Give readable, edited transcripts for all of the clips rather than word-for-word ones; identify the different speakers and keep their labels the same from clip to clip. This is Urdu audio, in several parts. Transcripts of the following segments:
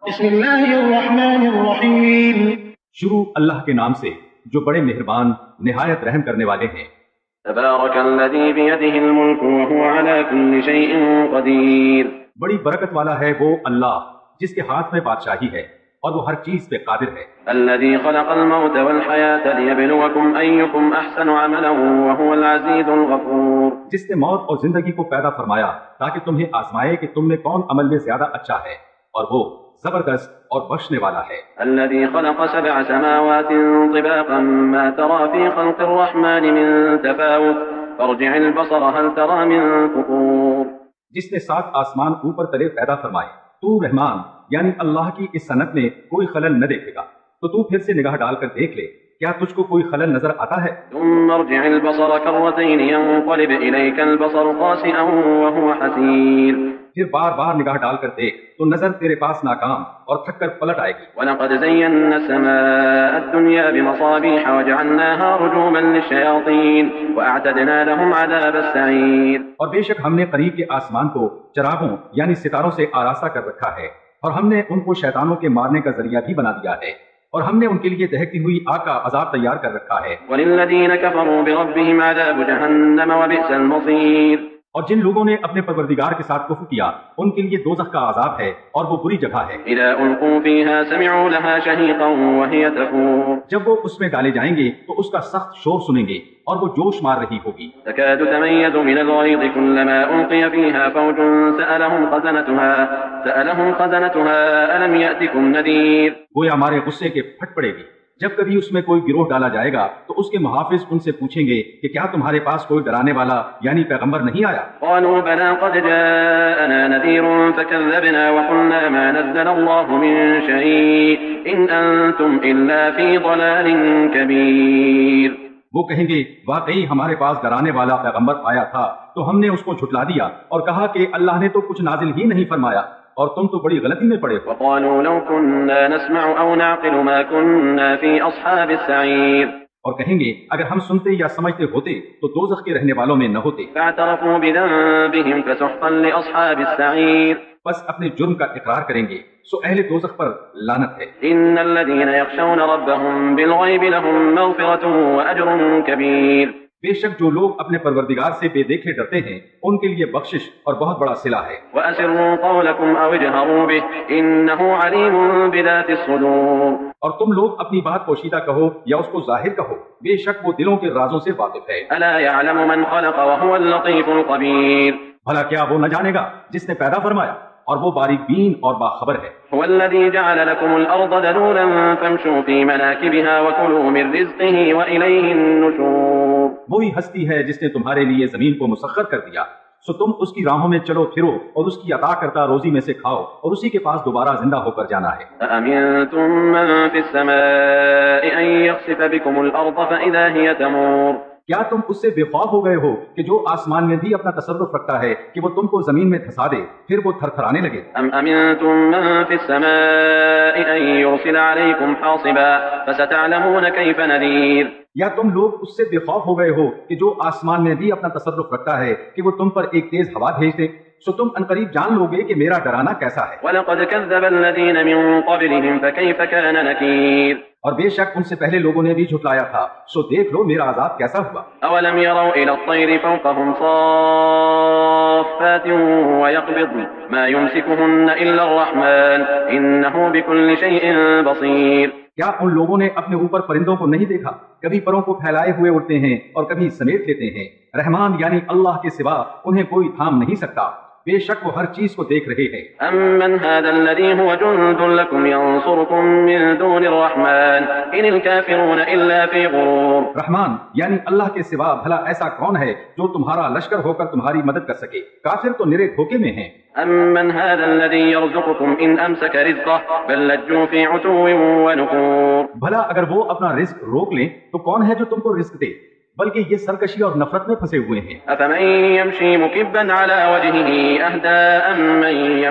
Speaker 1: بسم اللہ الرحمن الرحیم،
Speaker 2: شروع اللہ کے نام سے جو بڑے مہربان نہایت رحم کرنے والے ہیں۔
Speaker 3: تبارک الذی بیدہ الملک وہو علی کل شیء قدیر،
Speaker 2: بڑی برکت والا ہے وہ اللہ جس کے ہاتھ میں بادشاہی ہے اور وہ ہر چیز پہ قادر ہے۔
Speaker 3: الذی خلق الموت والحیاۃ لیبلوکم ایکم احسن عملا وہو العزیز الغفور،
Speaker 2: جس نے موت اور زندگی کو پیدا فرمایا تاکہ تمہیں آزمائے کہ تم میں کون عمل میں زیادہ اچھا ہے، اور وہ زبردست اور بخشنے والا ہے۔
Speaker 3: الذی خلق سبع سماوات طباقا ما ترى في خلق الرحمن من تفاوت فارجع البصر هل ترى من فطور،
Speaker 2: جس نے 7 آسمان اوپر تلے پیدا فرمائے، تو رحمان یعنی اللہ کی اس صنعت میں کوئی خلل نہ دیکھے گا، تو تو پھر سے نگاہ ڈال کر دیکھ لے، کیا تجھ کو کوئی خلل نظر آتا ہے؟
Speaker 3: ثم ارجع البصر كرتين ينقلب إليك البصر خاسئا وهو حسير،
Speaker 2: پھر بار بار نگاہ ڈال کر دیکھ تو نظر تیرے پاس ناکام اور تھک کر پلٹ آئے گی۔
Speaker 3: وَلَقَدْ زَيَّنَّا السَّمَاءَ الدُّنْيَا بِمَصَابِيحَ وَجَعَلْنَاهَا رُجُومًا لِلشَّيَاطِينِ وَأَعْتَدْنَا لَهُمْ عَذَابَ السَّعِيرِ،
Speaker 2: اور بے شک ہم نے قریب کے آسمان کو چراغوں یعنی ستاروں سے آراستہ کر رکھا ہے، اور ہم نے ان کو شیطانوں کے مارنے کا ذریعہ بھی بنا دیا ہے، اور ہم نے ان کے لیے دہکتی ہوئی آگ کا عذاب تیار کر رکھا ہے۔
Speaker 3: وَلِلَّذِينَ كَفَرُوا بِرَبِّهِمْ عَذَابُ جَهَنَّمَ وَبِئْسَ الْمَصِيرُ،
Speaker 2: اور جن لوگوں نے اپنے پروردگار کے ساتھ کفر کیا ان کے لیے دوزخ کا عذاب ہے اور وہ بری جگہ ہے۔
Speaker 3: إِذَا أُلْقُوا فِيهَا سَمِعُوا لَهَا شَهِيقًا وَهِيَ تَفُورُ،
Speaker 2: جب وہ اس میں ڈالے جائیں گے تو اس کا سخت شور سنیں گے اور وہ جوش مار رہی ہوگی۔
Speaker 3: تكاد تميز من الغيظ كلما ألقي فيها فوج سألهم خزنتها ألم يأتكم نذير،
Speaker 2: گویا ہمارے غصے کے پھٹ پڑے گی جب کبھی اس میں کوئی گروہ ڈالا جائے گا تو اس کے محافظ ان سے پوچھیں گے کہ کیا تمہارے پاس کوئی ڈرانے والا یعنی پیغمبر نہیں آیا؟
Speaker 3: قالوا بلى قد جاءنا نذير فكذبنا وقلنا ما نزل الله من شيء إن أنتم إلا في ضلال كبير،
Speaker 2: وہ کہیں گے واقعی ہمارے پاس ڈرانے والا پیغمبر آیا تھا تو ہم نے اس کو جھٹلا دیا اور کہا کہ اللہ نے تو کچھ نازل ہی نہیں فرمایا اور تم تو بڑی غلطی میں پڑے ہو۔
Speaker 3: وقالوا لو كنا نسمع أو نعقل ما كنا في أصحاب السعير،
Speaker 2: اور کہیں گے اگر ہم سنتے یا سمجھتے ہوتے تو دوزخ کے رہنے والوں میں نہ ہوتے۔
Speaker 3: فاعترفوا بذنبهم فسحقا لأصحاب السعير،
Speaker 2: بس اپنے جرم کا اقرار کریں گے سو اہل دوزخ پر لعنت ہے۔
Speaker 3: إن الذين يخشون ربهم بالغيب لهم مغفرة وأجر كبير،
Speaker 2: بے شک جو لوگ اپنے پروردگار سے بے دیکھے ڈرتے ہیں ان کے لیے بخشش اور بہت بڑا صلہ ہے۔
Speaker 3: وأسروا قولكم أو اجهروا به إنه عليم بذات الصدور،
Speaker 2: اور تم لوگ اپنی بات پوشیدہ کہو یا اس کو ظاہر کہو، بے شک وہ دلوں کے رازوں سے واقف ہے۔
Speaker 3: ألا يعلم من خلق وهو اللطيف الخبير،
Speaker 2: بھلا کیا وہ نہ جانے گا جس نے پیدا فرمایا اور وہ باریک بین اور باخبر ہے۔
Speaker 3: هو الذي جعل لكم الأرض ذلولا فامشوا في مناكبها وكلوا من رزقه وإليه النشور،
Speaker 2: وہی ہستی ہے جس نے تمہارے لیے زمین کو مسخر کر دیا، سو تم اس کی راہوں میں چلو پھرو اور اس کی عطا کرتا روزی میں سے کھاؤ اور اسی کے پاس دوبارہ زندہ ہو کر جانا ہے۔
Speaker 3: أأمنتم من في السماء أن يخسف بكم الأرض فإذا هي تمور،
Speaker 2: کیا تم اس سے بے خوف ہو گئے ہو کہ جو آسمان میں بھی اپنا تصرف رکھتا ہے کہ وہ تم کو زمین میں دھسا دے پھر وہ تھر تھرانے لگے؟
Speaker 3: أم أمنتم من في السماء أن يرسل عليكم حاصبا فستعلمون كيف نذير،
Speaker 2: یا تم لوگ اس سے بے خوف ہو گئے ہو کہ جو آسمان میں بھی اپنا تصرف رکھتا ہے کہ وہ تم پر ایک تیز ہوا بھیج دے، سو تم انقریب جان لو گے کہ میرا ڈرانا کیسا ہے۔
Speaker 3: وَلَقَدْ كَذَّبَ الَّذِينَ مِن قَبْلِهِمْ فَكَيْفَ كَانَ نَكِيرِ،
Speaker 2: اور بے شک ان سے پہلے لوگوں نے بھی جھٹلایا تھا، سو دیکھ لو میرا عذاب کیسا ہوا۔
Speaker 3: أَوَلَمْ يَرَوْا إِلَى الطَّيْرِ فَوْقَهُمْ صَافَّاتٍ وَيَقْبِضْنَ مَا يُمْسِكُهُنَّ إِلَّا الرَّحْمَنُ إِنَّهُ بِكُلِّ شَيْءٍ بَصِيرٌ،
Speaker 2: کیا ان لوگوں نے اپنے اوپر پرندوں کو نہیں دیکھا؟ کبھی پروں کو پھیلائے ہوئے اڑتے ہیں اور کبھی سمیٹ لیتے ہیں، رحمان یعنی اللہ کے سوا انہیں کوئی تھام نہیں سکتا، بے شک وہ ہر چیز کو دیکھ رہے ہیں۔
Speaker 3: أَمَّنْ هَذَا الَّذِي هُوَ جُندٌ لَكُمْ يَنصُرُكُم مِّن دُونِ الرَّحْمَنِ إِنِ الْكَافِرُونَ إِلَّا فِي غُرُورٍ،
Speaker 2: رحمان یعنی اللہ کے سوا بھلا ایسا کون ہے جو تمہارا لشکر ہو کر تمہاری مدد کر سکے؟ کافر تو نرے دھوکے میں ہیں۔
Speaker 3: أَمَّنْ هَذَا الَّذِي يَرْزُقُكُمْ إِنْ أَمْسَكَ رِزْقَهُ بَل لَّجُّوا فِي عُتُوٍّ وَنُفُورٍ،
Speaker 2: بھلا اگر وہ اپنا رزق روک لیں تو کون ہے جو تم کو رزق دے، بلکہ یہ سرکشی اور نفرت میں پھنسے ہوئے ہیں۔
Speaker 3: أَفَمَن يَمْشِي مُكِبًّا عَلَى وَجْهِهِ أَهْدَىٰ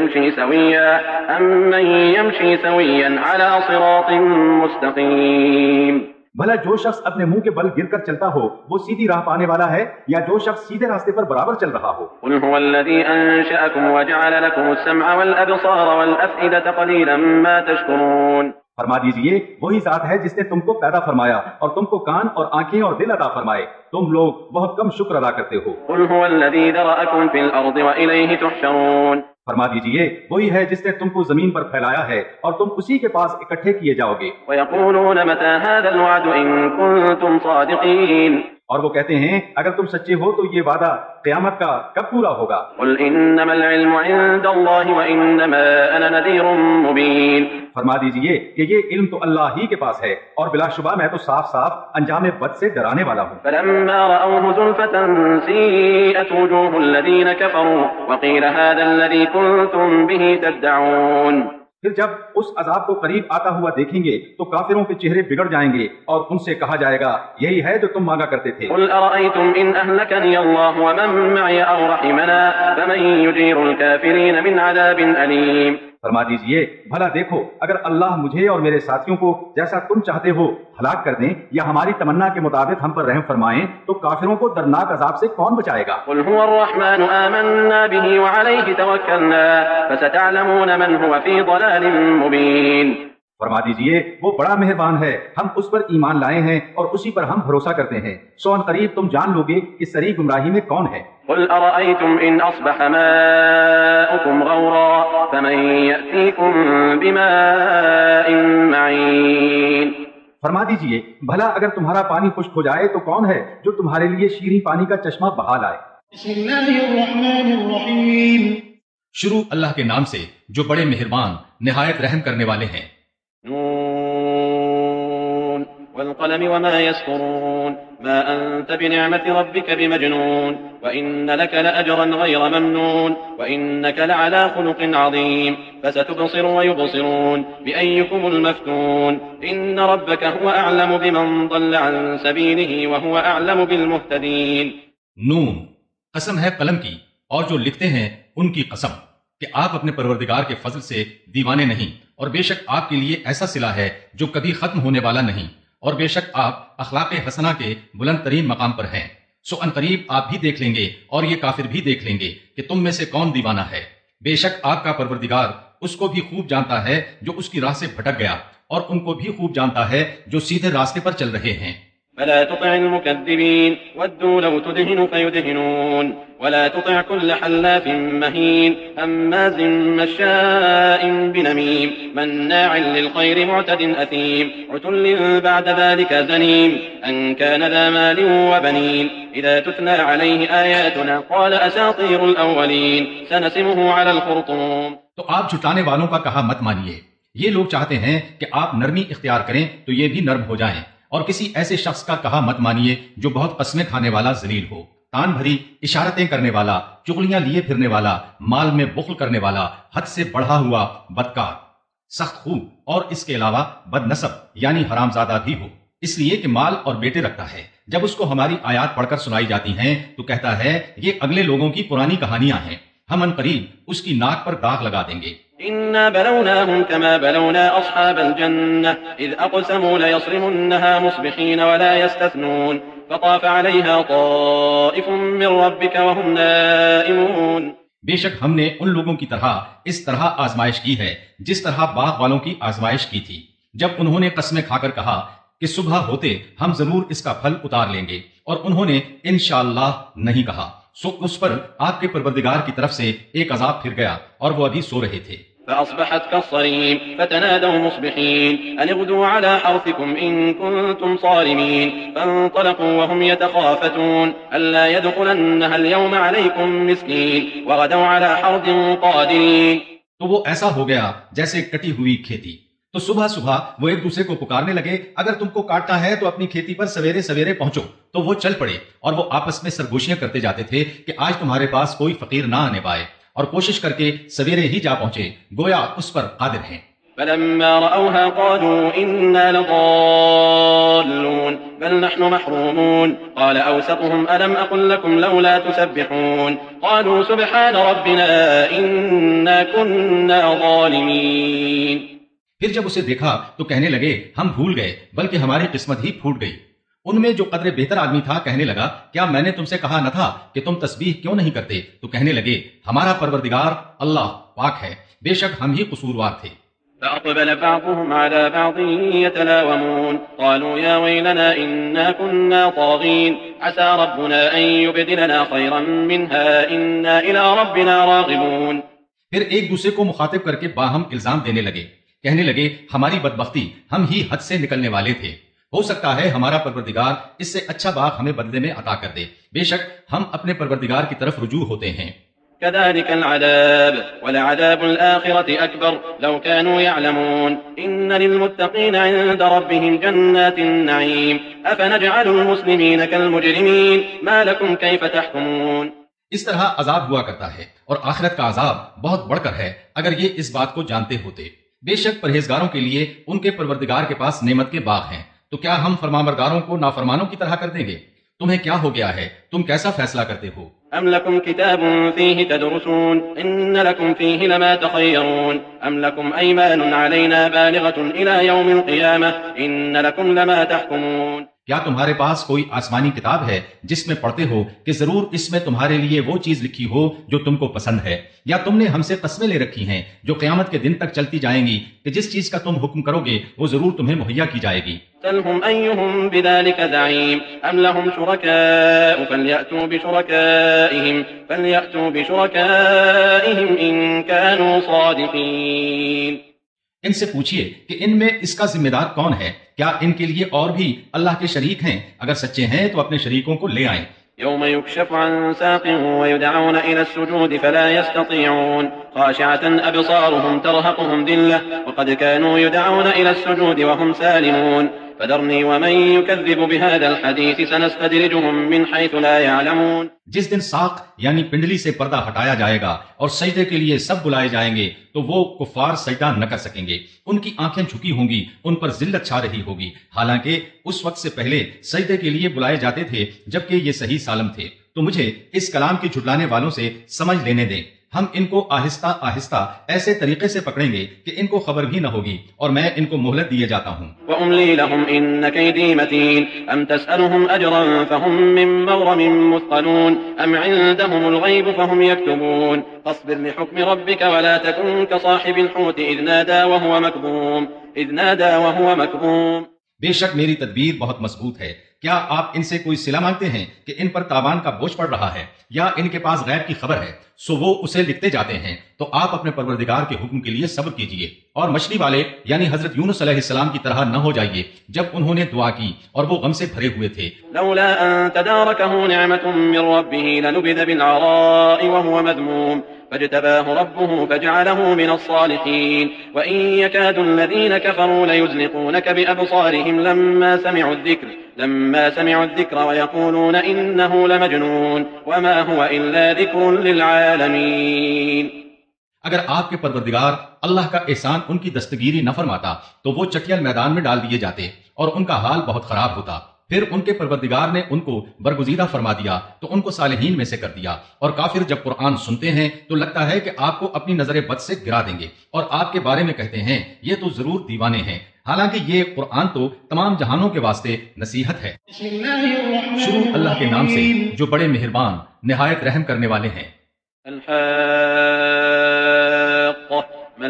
Speaker 3: أَمَّن يَمْشِي سَوِيًّا عَلَى صِرَاطٍ مُّسْتَقِيمٍ،
Speaker 2: بھلا جو شخص اپنے منہ کے بل گر کر چلتا ہو وہ سیدھی راہ پانے والا ہے یا جو شخص سیدھے راستے پر برابر چل رہا ہو؟
Speaker 3: قل هو الذي أنشأكم وجعل لكم السمع والأبصار والأفئدة قليلا ما تشكرون.
Speaker 2: فرما دیجئے وہی ذات ہے جس نے تم کو پیدا فرمایا اور تم کو کان اور آنکھیں اور دل عطا فرمائے، تم لوگ بہت کم شکر ادا کرتے ہو.
Speaker 3: قل هو الذي ذرأكم في الأرض وإليه تحشرون.
Speaker 2: فرما دیجئے وہی ہے جس نے تم کو زمین پر پھیلایا ہے اور تم اسی کے پاس اکٹھے کیے جاؤ گے.
Speaker 3: ويقولون متى هذا الوعد إن كنتم صادقين.
Speaker 2: اور وہ کہتے ہیں اگر تم سچے ہو تو یہ وعدہ قیامت کا کب پورا ہوگا؟
Speaker 3: قل انما العلم عند الله وانما انا نذير مبين.
Speaker 2: فرما دیجئے کہ یہ علم تو اللہ ہی کے پاس ہے اور بلا شبہ میں تو صاف صاف انجام بد سے ڈرانے والا ہوں.
Speaker 3: فلما رأوه زلفة سيئت وجوه الذين كفروا وقيل هذا الذي كنتم به تدعون.
Speaker 2: پھر جب اس عذاب کو قریب آتا ہوا دیکھیں گے تو کافروں کے چہرے بگڑ جائیں گے اور ان سے کہا جائے گا یہی ہے جو تم مانگا کرتے تھے.
Speaker 3: قل ارأيتم ان اهلكني الله ومن معي او رحمنا فمن يجير الكافرين من عذاب أليم.
Speaker 2: فرما دیجئے بھلا دیکھو اگر اللہ مجھے اور میرے ساتھیوں کو جیسا تم چاہتے ہو ہلاک کر دیں یا ہماری تمنا کے مطابق ہم پر رحم فرمائیں تو کافروں کو دردناک عذاب سے کون بچائے گا؟
Speaker 3: قل هو الرحمن آمنا به وعليه توكلنا فستعلمون من هو في ضلال مبين.
Speaker 2: فرما دیجئے وہ بڑا مہربان ہے، ہم اس پر ایمان لائے ہیں اور اسی پر ہم بھروسہ کرتے ہیں، سو ان قریب تم جان لو گے کہ صریح گمراہی میں کون ہے.
Speaker 3: قل أرأيتم إن أصبح ماؤكم غورا فمن يأتيكم بماء معين.
Speaker 2: فرما دیجئے بھلا اگر تمہارا پانی خشک ہو جائے تو کون ہے جو تمہارے لیے شیریں پانی کا چشمہ بہا لائے؟
Speaker 1: بسم اللہ الرحمن الرحیم.
Speaker 4: شروع اللہ کے نام سے جو بڑے مہربان نہایت رحم کرنے والے ہیں.
Speaker 3: نون والقلم وما يسطرون ما أنت بنعمة ربك بمجنون وإن لك لأجرا غير ممنون وإنك لعلى خلق عظيم فستبصر ويبصرون بأيكم المفتون إن ربك هو أعلم بمن ضل عن سبيله وهو أعلم بالمهتدين.
Speaker 4: نون قسم ہے قلم کی اور جو لکھتے ہیں ان کی قسم کہ آپ اپنے پروردگار کے فضل سے دیوانے نہیں، اور بے شک آپ کے لیے ایسا صلہ ہے جو کبھی ختم ہونے والا نہیں، اور بے شک آپ اخلاق حسنہ کے بلند ترین مقام پر ہیں. سو ان قریب آپ بھی دیکھ لیں گے اور یہ کافر بھی دیکھ لیں گے کہ تم میں سے کون دیوانہ ہے. بے شک آپ کا پروردگار اس کو بھی خوب جانتا ہے جو اس کی راہ سے بھٹک گیا، اور ان کو بھی خوب جانتا ہے جو سیدھے راستے پر چل رہے ہیں.
Speaker 3: فلا تطع المكذبين ودوا لو تدهن فيدهنون ولا تطع كل حلاف مهين هماز مشاء بنميم مناع للخير معتد أثيم عتل بعد ذلك زنيم أن كان ذا مال وبنين إذا تتلى عليه آياتنا قال أساطير الأولين سنسمه على الخرطوم.
Speaker 4: تو آپ جھٹلانے والوں کا کہا مت مانیے. یہ لوگ چاہتے ہیں کہ آپ نرمی اختیار کریں تو یہ بھی نرم ہو جائیں، اور کسی ایسے شخص کا کہا مت مانیے جو بہت قسمیں کھانے والا ذلیل ہو، تان بھری اشارتیں کرنے والا، چغلیاں لیے پھرنے والا، مال میں بخل کرنے والا، حد سے بڑھا ہوا بدکار، سخت خو، اور اس کے علاوہ بد نسب یعنی حرام زادہ بھی ہو، اس لیے کہ مال اور بیٹے رکھتا ہے. جب اس کو ہماری آیات پڑھ کر سنائی جاتی ہیں تو کہتا ہے یہ اگلے لوگوں کی پرانی کہانیاں ہیں، ہم ان قریب اس کی ناک پر داغ لگا دیں گے.
Speaker 3: إنا بلوناهم كما بلونا أصحاب الجنة إذ أقسموا ليصرمنها مصبحين ولا يستثنون فطاف عليها طائف من ربك وهم نائمون.
Speaker 4: بے شک ہم نے ان لوگوں کی طرح اس طرح آزمائش کی ہے جس طرح باغ والوں کی آزمائش کی تھی جب انہوں نے قسمیں کھا کر کہا کہ صبح ہوتے ہم ضرور اس کا پھل اتار لیں گے، اور انہوں نے انشاءاللہ نہیں کہا. سو اس پر آپ کے پروردگار کی طرف سے ایک عذاب پھر گیا اور وہ ابھی سو رہے تھے.
Speaker 3: فأصبحت كالصريم فتنادوا مصبحين أن اغدوا على حرثكم إن كنتم صارمين فانطلقوا وهم يتخافتون ألا يدخلنها اليوم عليكم مسكين وغدوا على حرد قادرين.
Speaker 4: تو وہ ایسا ہو گیا جیسے کٹی ہوئی کھیتی. تو صبح صبح وہ ایک دوسرے کو پکارنے لگے اگر تم کو کاٹنا ہے تو اپنی کھیتی پر سویرے سویرے پہنچو. تو وہ چل پڑے اور وہ آپس میں سرگوشیاں کرتے جاتے تھے کہ آج تمہارے پاس کوئی فقیر نہ آنے پائے، اور کوشش کر کے سویرے ہی جا پہنچے گویا اس پر قادر ہیں.
Speaker 3: فلما رأوها قالوا إنا لضالون بل نحن محرومون قال أوسطهم ألم أقل لكم لولا تسبحون قالوا سبحان ربنا إنا كنا ظالمين.
Speaker 4: پھر جب اسے دیکھا تو کہنے لگے ہم بھول گئے، بلکہ ہماری قسمت ہی پھوٹ گئی۔ ان میں جو قدر بہتر آدمی تھا کہنے لگا کیا میں نے تم سے کہا نہ تھا کہ تم تسبیح کیوں نہیں کرتے؟ تو کہنے لگے ہمارا پروردگار اللہ پاک ہے، بے شک ہم ہی قصوروار تھے۔
Speaker 3: فأقبل بعضهم على بعض يتلاومون قالوا يا ويلنا إنا كنا طاغين عسى ربنا أن يبدلنا خيرا منها إنا إلى ربنا راغبون۔
Speaker 4: پھر ایک دوسرے کو مخاطب کر کے باہم الزام دینے لگے، کہنے لگے ہماری بدبختی، ہم ہی حد سے نکلنے والے تھے، ہو سکتا ہے ہمارا پروردگار اس سے اچھا باغ ہمیں بدلے میں عطا کر دے، بے شک ہم اپنے پروردگار کی طرف رجوع ہوتے ہیں۔
Speaker 3: كذلك العذاب ولعذاب الآخرة أكبر لو كانوا يعلمون إن للمتقين عند ربهم جنات النعيم أفنجعل المسلمين كالمجرمين ما لكم كيف تحكمون۔
Speaker 4: اس طرح عذاب ہوا کرتا ہے اور آخرت کا عذاب بہت بڑھ کر ہے اگر یہ اس بات کو جانتے ہوتے۔ بے شک پرہیزگاروں کے لیے ان کے پروردگار کے پاس نعمت کے باغ ہیں، تو کیا ہم فرمانبرداروں کو نافرمانوں کی طرح کر دیں گے؟ تمہیں کیا ہو گیا ہے؟ تم کیسا فیصلہ کرتے ہو؟
Speaker 3: أم لكم كتاب فيه تدرسون إن لكم فيه لما تخيرون أم لكم أيمان علينا بالغة إلى يوم القيامة إن لكم لما تحكمون۔
Speaker 4: کیا تمہارے پاس کوئی آسمانی کتاب ہے جس میں پڑھتے ہو کہ ضرور اس میں تمہارے لیے وہ چیز لکھی ہو جو تم کو پسند ہے، یا تم نے ہم سے قسمیں لے رکھی ہیں جو قیامت کے دن تک چلتی جائیں گی کہ جس چیز کا تم حکم کرو گے وہ ضرور تمہیں مہیا کی جائے گی؟
Speaker 3: سلهم أيهم بذلك زعيم أم لهم شركاء فليأتوا بشركائهم إن كانوا صادقين۔
Speaker 4: ان سے پوچھئے کہ ان میں اس کا ذمہ دار کون ہے، کیا ان کے لیے اور بھی اللہ کے شریک ہیں؟ اگر سچے ہیں تو اپنے شریکوں کو لے آئیں۔
Speaker 3: يوم يكشف عن ساق ويدعون إلى السجود فلا يستطيعون خاشعة أبصارهم ترهقهم ذلة وقد كانوا يدعون إلى السجود وهم سالمون فذرني ومن يكذب بهذا الحديث سنستدرجهم من حيث لا يعلمون۔
Speaker 4: جس دن ساق یعنی پنڈلی سے پردہ ہٹایا جائے گا اور سجدے کے لیے سب بلائے جائیں گے تو وہ کفار سجدہ نہ کر سکیں گے، ان کی آنکھیں جھکی ہوں گی، ان پر ذلت چھا رہی ہوگی، حالانکہ اس وقت سے پہلے سجدے کے لیے بلائے جاتے تھے جبکہ یہ صحیح سالم تھے۔ تو مجھے اس کلام کی جھٹلانے والوں سے سمجھ لینے دیں، ہم ان کو آہستہ آہستہ ایسے طریقے سے پکڑیں گے کہ ان کو خبر بھی نہ ہوگی، اور میں ان کو مہلت دیے جاتا ہوں۔
Speaker 3: وَأُمْلِي لَهُمْ إِنَّ كَيْدِي مَتِينٌ أَمْ تَسْأَلُهُمْ أَجْرًا فَهُمْ مِنْ مَغْرَمٍ مُثْقَلُونَ أَمْ عِندَهُمُ الْغَيْبُ فَهُمْ يَكْتُبُونَ فاصبر لحكم ربك ولا تكن كصاحب الحوت إذ نادى وهو مكظوم۔
Speaker 4: بے شک میری تدبیر بہت مضبوط ہے، کیا آپ ان سے کوئی صلہ مانگتے ہیں کہ ان پر تاوان کا بوجھ پڑ رہا ہے، یا ان کے پاس غیب کی خبر ہے سو وہ اسے لکھتے جاتے ہیں؟ تو آپ اپنے پروردگار کے حکم کے لیے صبر کیجئے، اور مچھلی والے یعنی حضرت یونس علیہ السلام کی طرح نہ ہو جائیے جب انہوں نے دعا کی اور وہ غم سے بھرے ہوئے تھے۔
Speaker 3: لولا ان تداركه نعمة من ربه لنبذ بالعراء وهو مذموم فاجتباه ربه فجعله من الصالحين وإن يكاد الذين كفروا ليزلقونك بأبصارهم لما سمعوا الذكر ويقولون إنه لمجنون وما هو إلا ذكر للعالمين۔
Speaker 4: اگر آپ کے پروردگار اللہ کا احسان ان کی دستگیری نہ فرماتا تو وہ چٹیل میدان میں ڈال دیے جاتے اور ان کا حال بہت خراب ہوتا۔ پھر ان کے پروردگار نے ان کو برگزیدہ فرما دیا تو ان کو صالحین میں سے کر دیا، اور کافر جب قرآن سنتے ہیں تو لگتا ہے کہ آپ کو اپنی نظر بد سے گرا دیں گے، اور آپ کے بارے میں کہتے ہیں یہ تو ضرور دیوانے ہیں، حالانکہ یہ قرآن تو تمام جہانوں کے واسطے نصیحت ہے۔ شروع اللہ کے نام سے جو بڑے مہربان نہایت رحم کرنے والے ہیں۔
Speaker 3: ما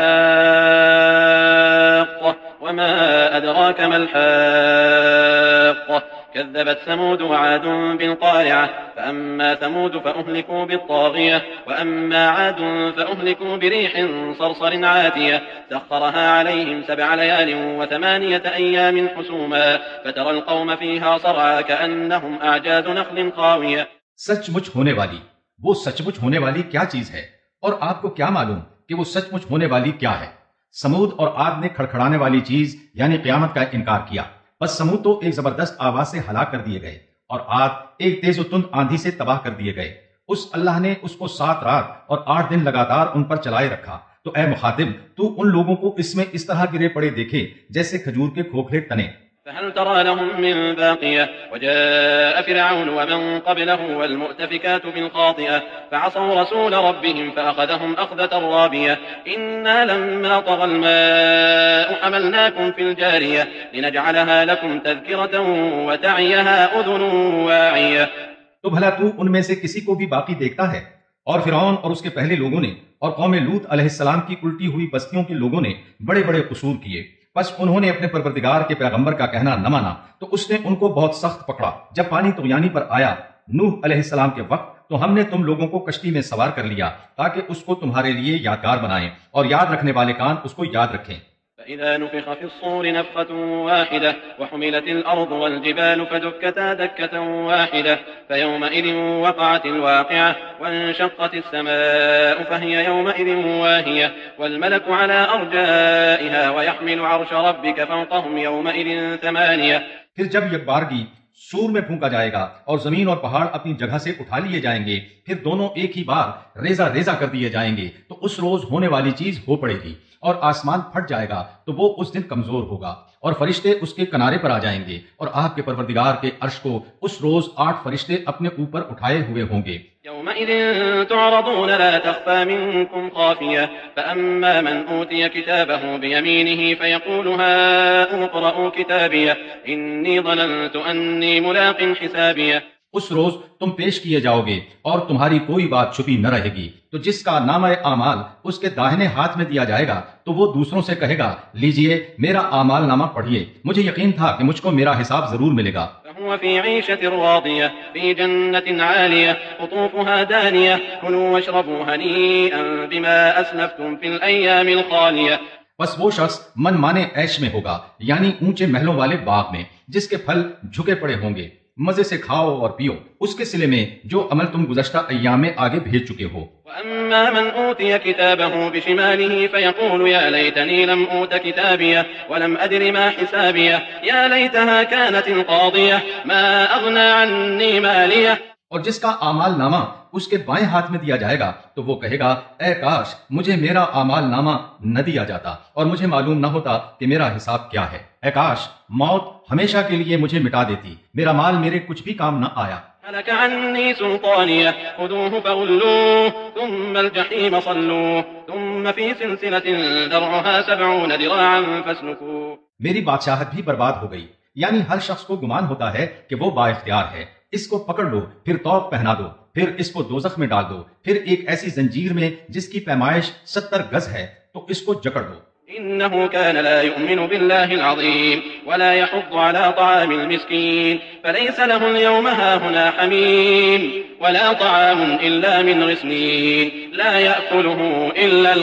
Speaker 3: الحاقة وما أدراك ما الحاقة كذبت ثمود وعاد بالقارعة فأما ثمود فأهلكوا بالطاغية وأما عاد فأهلكوا بريح صرصر عاتية سخرها عليهم 7 ليال و8 أيام حسوما فترى القوم فيها صرعا كأنهم أعجاز نخل خاوية۔
Speaker 4: سچ مچ ہونے والی، وہ سچ مچ ہونے والی کیا چیز ہے، اور آپ کو کیا معلوم کہ وہ سچ مچ ہونے والی کیا ہے؟ سمود اور عاد نے کھڑکھڑانے والی چیز یعنی قیامت کا انکار کیا، بس سمود تو ایک زبردست آواز سے ہلاک کر دیے گئے، اور عاد ایک تیز و تند آندھی سے تباہ کر دیے گئے۔ اس اللہ نے اس کو 7 رات اور 8 دن لگاتار ان پر چلائے رکھا، تو اے مخاطب تو ان لوگوں کو اس میں اس طرح گرے پڑے دیکھے جیسے کھجور کے کھوکھلے تنے۔
Speaker 3: فهل ترى لهم من باقية وجاء فرعون ومن قبله والمؤتفكات بالخاطئة فعصوا رسول ربهم فأخذهم أخذة رابية إنا لما طغى الماء حملناكم في الجارية لنجعلها لكم تذكرة وتعيها أذن واعية.
Speaker 4: تو بھلا تو ان میں سے کسی کو بھی باقی دیکھتا ہے؟ اور فرعون اور اس کے پہلے لوگوں نے اور قوم لوط علیہ السلام کی الٹی ہوئی بستیوں کے لوگوں نے بڑے بڑے قصور کیے. بس انہوں نے اپنے پروردگار کے پیغمبر کا کہنا نہ مانا تو اس نے ان کو بہت سخت پکڑا. جب پانی طغیانی پر آیا نوح علیہ السلام کے وقت تو ہم نے تم لوگوں کو کشتی میں سوار کر لیا تاکہ اس کو تمہارے لیے یادگار بنائیں اور یاد رکھنے والے کان اس کو یاد رکھیں.
Speaker 3: فإذا نفخ في الصور نفخة واحدة وحملت الأرض والجبال فدكتا دكة واحدة فيومئذ وقعت الواقعة وانشقت السماء فهي يومئذ واهية والملك على أرجائها ويحمل عرش ربك فوقهم يومئذ ثمانية.
Speaker 4: پھر جب یکبارگی سور میں پھونکا جائے گا اور زمین اور پہاڑ اپنی جگہ سے اٹھا لیے جائیں گے پھر دونوں ایک ہی بار ریزہ ریزہ کر دیے جائیں گے تو اس روز ہونے والی چیز ہو پڑے گی اور آسمان پھٹ جائے گا تو وہ اس دن کمزور ہوگا اور فرشتے اس کے کنارے پر آ جائیں گے اور آپ کے پروردگار کے عرش کو اس روز 8 فرشتے اپنے اوپر اٹھائے ہوئے ہوں گے.
Speaker 3: يومئذ تعرضون لا تخفى منكم خافية فأما من أوتي كتابه بيمينه فيقول هاؤم اقرءوا كتابيه إني ظننت أني ملاق حسابيه.
Speaker 4: اس روز تم پیش کیے جاؤ گے اور تمہاری کوئی بات چھپی نہ رہے گی تو جس کا نامہ اعمال اس کے داہنے ہاتھ میں دیا جائے گا تو وہ دوسروں سے کہے گا لیجئے میرا اعمال نامہ پڑھیے مجھے یقین تھا کہ مجھ کو میرا حساب ضرور ملے گا.
Speaker 3: فهو في عيشة راضية في جنة عالية قطوفها دانية كلوا واشربوا هنيئا بما أسلفتم في الأيام الخالية.
Speaker 4: بس وہ شخص من مانے عیش میں ہوگا یعنی اونچے محلوں والے باغ میں جس کے پھل جھکے پڑے ہوں گے. مزے سے کھاؤ اور پیو اس کے صلے میں جو عمل تم گزشتہ ایام میں آگے بھیج چکے ہو.
Speaker 3: وأما من أوتي كتابه بشماله فيقول يا ليتني لم أوت كتابيه ولم أدر ما حسابيه يا ليتها كانت القاضية ما أغنى عني ماليه.
Speaker 4: اور جس کا اعمال نامہ اس کے بائیں ہاتھ میں دیا جائے گا تو وہ کہے گا اے کاش مجھے میرا اعمال نامہ نہ دیا جاتا اور مجھے معلوم نہ ہوتا کہ میرا حساب کیا ہے. اے کاش موت ہمیشہ کے لیے مجھے مٹا دیتی میرا مال میرے کچھ بھی کام نہ آیا.
Speaker 3: هلك عني سلطانيه خذوه فغلوه ثم الجحيم صلوه ثم في سلسلة ذرعها 70 ذراعا فاسلكوه.
Speaker 4: میری بادشاہت بھی برباد ہو گئی یعنی ہر شخص کو گمان ہوتا ہے کہ وہ با اختیار ہے. اس کو پکڑ لو پھر توق پہنا دو پھر اس کو دوزخ میں ڈال دو پھر ایک ایسی زنجیر میں جس کی پیمائش 70 گز ہے تو اس کو جکڑ دو.
Speaker 3: إنه كان لا يؤمن بالله العظيم ولا يحض على طعام المسكين فليس له اليوم هاهنا حميم ولا طعام إلا من غسلين لا يأكله إلا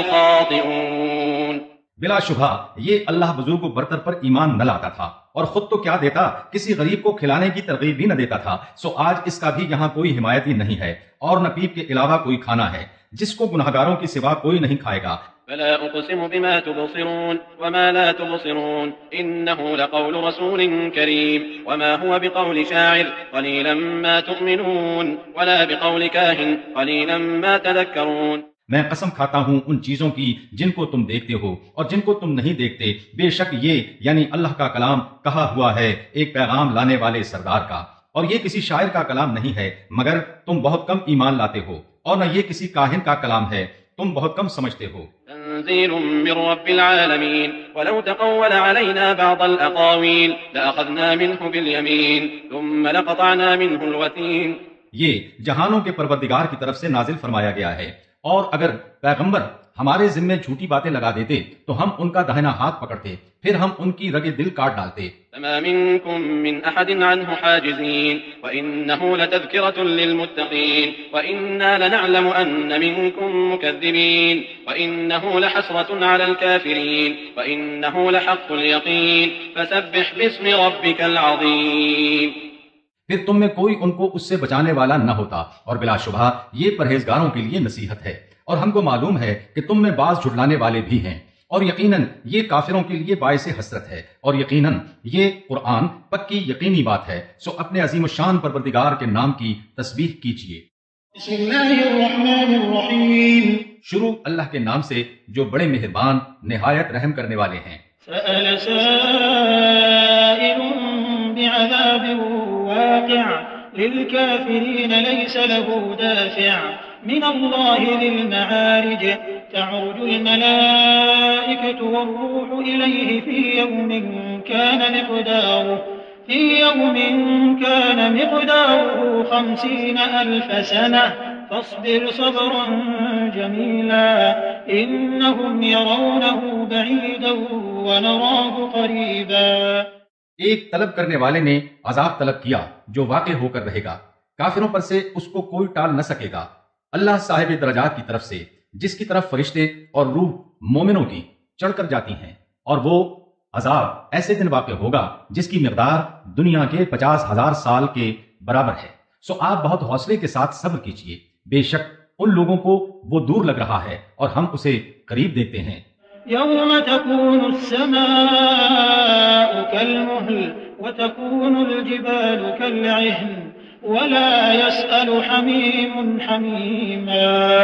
Speaker 3: الخاطئون.
Speaker 4: بلا شبہ یہ اللہ بزرگ و برتر پر ایمان نہ لاتا تھا اور خود تو کیا دیتا کسی غریب کو کھلانے کی ترغیب بھی نہ دیتا تھا. سو آج اس کا بھی یہاں کوئی حمایتی نہیں ہے اور نہ پیپ کے علاوہ کوئی کھانا ہے جس کو گناہگاروں کے سوا کوئی نہیں کھائے گا.
Speaker 3: فلا أقسم بما تبصرون وما لا تبصرون إنه لقول رسول كريم وما هو بقول شاعر قليلا ما تؤمنون ولا بقول كاهن قليلا ما تذكرون.
Speaker 4: میں قسم کھاتا ہوں ان چیزوں کی جن کو تم دیکھتے ہو اور جن کو تم نہیں دیکھتے بے شک یہ یعنی اللہ کا کلام کہا ہوا ہے ایک پیغام لانے والے سردار کا اور یہ کسی شاعر کا کلام نہیں ہے مگر تم بہت کم ایمان لاتے ہو اور نہ یہ کسی کاہن کا کلام ہے تم بہت کم سمجھتے ہو.
Speaker 3: تنزيل من رب العالمين ولو تقول علينا بعض الأقاويل لأخذنا منه باليمين ثم لقطعنا منه الوتين.
Speaker 4: یہ جہانوں کے پروردگار کی طرف سے نازل فرمایا گیا ہے اور اگر پیغمبر ہمارے ذمے جھوٹی باتیں لگا دیتے تو ہم ان کا داہنا ہاتھ پکڑتے پھر ہم ان کی رگے دل کاٹ ڈالتے.
Speaker 3: فما منكم من أحد عنه حاجزين وإنه لتذكرة للمتقين وإنا لنعلم أن منكم مكذبين وإنه لحسرة على الكافرين وإنه لحق اليقين فسبح باسم ربك العظيم.
Speaker 4: پھر تم میں کوئی ان کو اس سے بچانے والا نہ ہوتا اور بلا شبہ یہ پرہیزگاروں کے لیے نصیحت ہے اور ہم کو معلوم ہے کہ تم میں بعض جھٹلانے والے بھی ہیں اور یقیناً یہ کافروں کے لیے باعث حسرت ہے اور یقیناً یہ قرآن پکی یقینی بات ہے. سو اپنے عظیم الشان پروردگار کے نام کی تسبیح کیجیے.
Speaker 1: بسم اللہ الرحمن الرحیم.
Speaker 4: شروع اللہ کے نام سے جو بڑے مہربان نہایت رحم کرنے والے ہیں.
Speaker 1: سأل سائل عذاب واقع للكافرين ليس له دافع من الله ذي المعارج تعرج الملائكة والروح إليه في يوم كان مقداره 50,000 سنة فاصبر صبرا جميلا إنهم يرونه بعيدا ونراه قريبا.
Speaker 4: ایک طلب کرنے والے نے عذاب طلب کیا جو واقع ہو کر رہے گا، کافروں پر سے اس کو کوئی ٹال نہ سکے گا. اللہ صاحب درجات کی طرف سے جس کی طرف فرشتے اور روح مومنوں کی چڑھ کر جاتی ہیں، اور وہ عذاب ایسے دن واقع ہوگا جس کی مقدار دنیا کے 50,000 سال کے برابر ہے. سو آپ بہت حوصلے کے ساتھ صبر کیجئے، بے شک ان لوگوں کو وہ دور لگ رہا ہے اور ہم اسے قریب دیکھتے ہیں.
Speaker 1: يوم تكون السماء كالمهل وتكون الجبال كالعهن ولا يسأل حميم حميما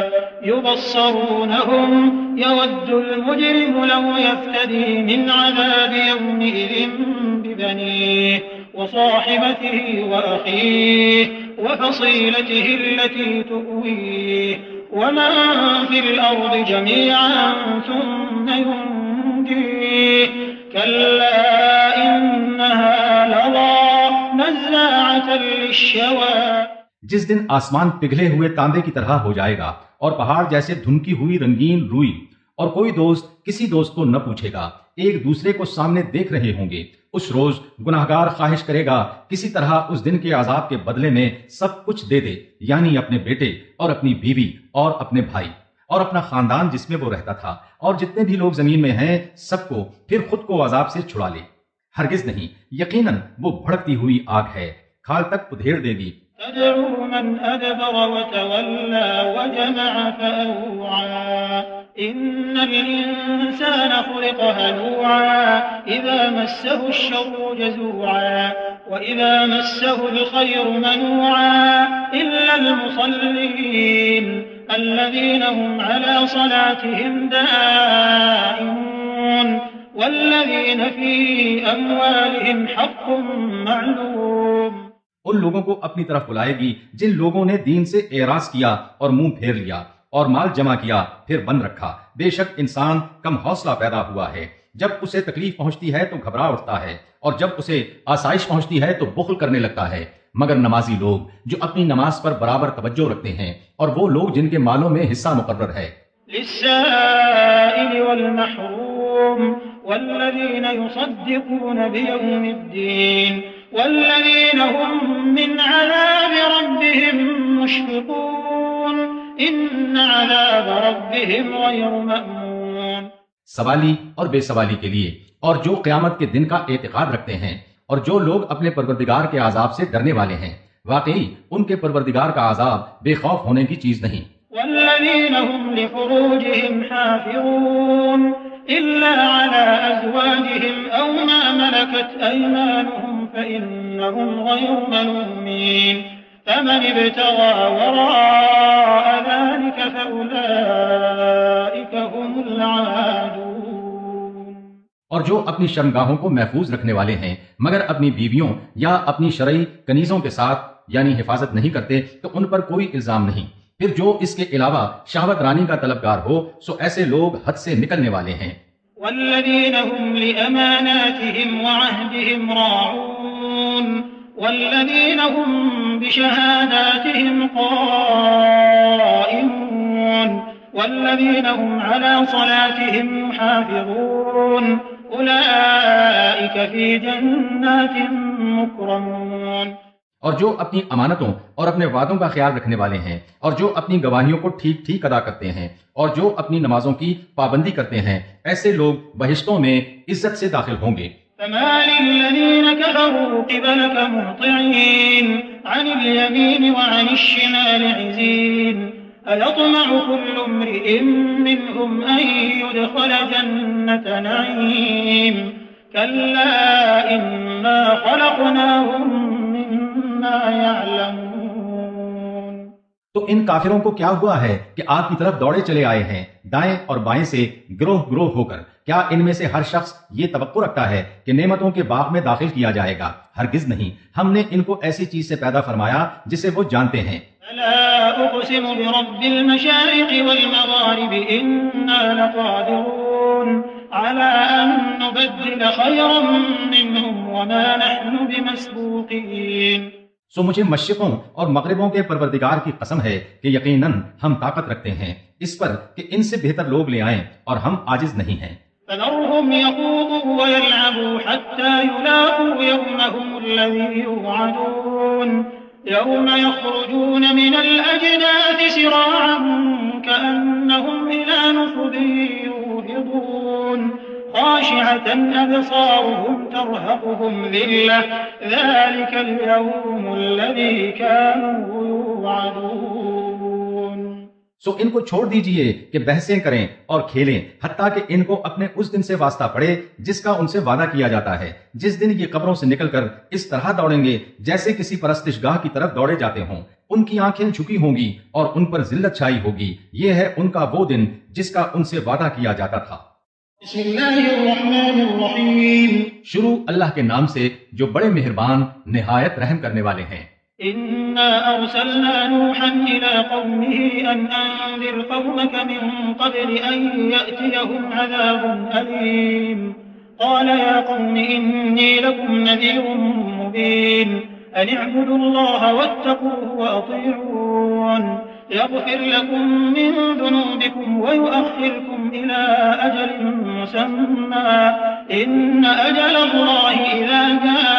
Speaker 1: يبصرونهم يود المجرم لو يفتدي من عذاب يومئذ ببنيه وصاحبته وأخيه وفصيلته التي تؤويه ومن في الأرض جميعا ثم ينجيه كلا إنها لظى نزاعة للشوى.
Speaker 4: جس دن آسمان پگھلے ہوئے تانبے کی طرح ہو جائے گا اور پہاڑ جیسے دھنکی ہوئی رنگین روئی، اور کوئی دوست کسی دوست کو نہ پوچھے گا، ایک دوسرے کو سامنے دیکھ رہے ہوں گے. اس روز گناہگار خواہش کرے گا کسی طرح اس دن کے عذاب کے بدلے میں سب کچھ دے دے، یعنی اپنے بیٹے اور اپنی بیوی اور اپنے بھائی اور اپنا خاندان جس میں وہ رہتا تھا، اور جتنے بھی لوگ زمین میں ہیں سب کو، پھر خود کو عذاب سے چھڑا لے. ہرگز نہیں، یقیناً وہ بھڑکتی ہوئی آگ ہے، کھال تک ادھیڑ دے گی.
Speaker 1: تدعو من أدبر وتولى وجمع فأوعى إن الإنسان خلق هلوعا إذا مسه الشر جزوعا وإذا مسه الخير منوعا إلا المصلين الذين هم على صلاتهم دائمون والذين في أموالهم حق معلوم.
Speaker 4: ان لوگوں کو اپنی طرف بلائے گی جن لوگوں نے دین سے اعراض کیا اور منہ پھیر لیا اور مال جمع کیا پھر بند رکھا. بے شک انسان کم حوصلہ پیدا ہوا ہے، جب اسے تکلیف پہنچتی ہے تو گھبرا اٹھتا ہے، اور جب اسے آسائش پہنچتی ہے تو بخل کرنے لگتا ہے. مگر نمازی لوگ جو اپنی نماز پر برابر توجہ رکھتے ہیں، اور وہ لوگ جن کے مالوں میں حصہ مقرر ہے.
Speaker 1: للسائل والمحروم والذين يصدقون بيوم الدين والذين هم من عذاب ربهم مشفقون إن عذاب ربهم غير مأمون.
Speaker 4: سوالی اور بے سوالی کے لیے، اور جو قیامت کے دن کا اعتقاد رکھتے ہیں، اور جو لوگ اپنے پروردگار کے عذاب سے ڈرنے والے ہیں، واقعی ان کے پروردگار کا عذاب بے خوف ہونے کی چیز نہیں.
Speaker 1: والذين هم لفروجهم حافظون إلا على أزواجهم أو ما ملكت أيمانهم فإنهم غير ملومين فمن ابتغى وراء ذلك فأولئك هم العادون.
Speaker 4: اور جو اپنی شرمگاہوں کو محفوظ رکھنے والے ہیں مگر اپنی بیویوں یا اپنی شرعی کنیزوں کے ساتھ یعنی حفاظت نہیں کرتے تو ان پر کوئی الزام نہیں. پھر جو اس کے علاوہ شہوت رانی کا طلبگار ہو سو ایسے لوگ حد سے نکلنے والے ہیں.
Speaker 1: والذین هم لأماناتهم وعهدهم راعون والذین هم بشهاداتهم قائمون والذین هم على صلاتهم يحافظون أولئك في جنات مكرمون.
Speaker 4: اور جو اپنی امانتوں اور اپنے وعدوں کا خیال رکھنے والے ہیں، اور جو اپنی گواہیوں کو ٹھیک ٹھیک ادا کرتے ہیں، اور جو اپنی نمازوں کی پابندی کرتے ہیں، ایسے لوگ بہشتوں میں عزت سے داخل ہوں گے.
Speaker 1: فما للذين كفروا قبلك مهطعين عن اليمين وعن الشمال عزين أيطمع كل امرئ منهم أن يدخل جنة نعيم كلا إنا خلقناهم مما يعلمون.
Speaker 4: تو ان کافروں کو کیا ہوا ہے کہ آپ کی طرف دوڑے چلے آئے ہیں دائیں اور بائیں سے گروہ گروہ ہو کر؟ کیا ان میں سے ہر شخص یہ توقع رکھتا ہے کہ نعمتوں کے باغ میں داخل کیا جائے گا؟ ہرگز نہیں، ہم نے ان کو ایسی چیز سے پیدا فرمایا جسے وہ جانتے ہیں۔
Speaker 1: فلا أقسم برب المشارق والمغارب إنا لقادرون على أن نبدل خيرا منهم وما نحن بمسبوقين۔
Speaker 4: سو مجھے مشرقوں اور مغربوں کے پروردگار کی قسم ہے کہ یقیناً ہم طاقت رکھتے ہیں اس پر کہ ان سے بہتر لوگ لے آئیں، اور ہم عاجز نہیں ہیں۔
Speaker 1: فذرهم يخوضوا ويلعبوا حتى يلاقوا يومهم الذي يوعدون يوم يخرجون من الأجداث سراعا كأنهم إلى نصب يوفضون خاشعة أبصارهم ترهقهم ذلة ذلك اليوم الذي كانوا يوعدون۔
Speaker 4: سو ان کو چھوڑ دیجئے کہ بحثیں کریں اور کھیلیں حتیٰ کہ ان کو اپنے اس دن سے واسطہ پڑے جس کا ان سے وعدہ کیا جاتا ہے، جس دن یہ قبروں سے نکل کر اس طرح دوڑیں گے جیسے کسی پرستش گاہ کی طرف دوڑے جاتے ہوں۔ ان کی آنکھیں جھکی ہوں گی اور ان پر ذلت چھائی ہوگی۔ یہ ہے ان کا وہ دن جس کا ان سے وعدہ کیا جاتا تھا۔
Speaker 1: بسم اللہ الرحمن الرحیم۔
Speaker 4: شروع اللہ کے نام سے جو بڑے مہربان نہایت رحم کرنے والے ہیں۔
Speaker 1: إنا أرسلنا نوحا إلى قومه أن أنذر قومك من قبل أن يأتيهم عذاب أليم قال يا قوم إني لكم نذير مبين أن اعبدوا الله واتقوه وأطيعون يغفر لكم من ذنوبكم ويؤخركم إلى أجل مسمى إن أجل الله إذا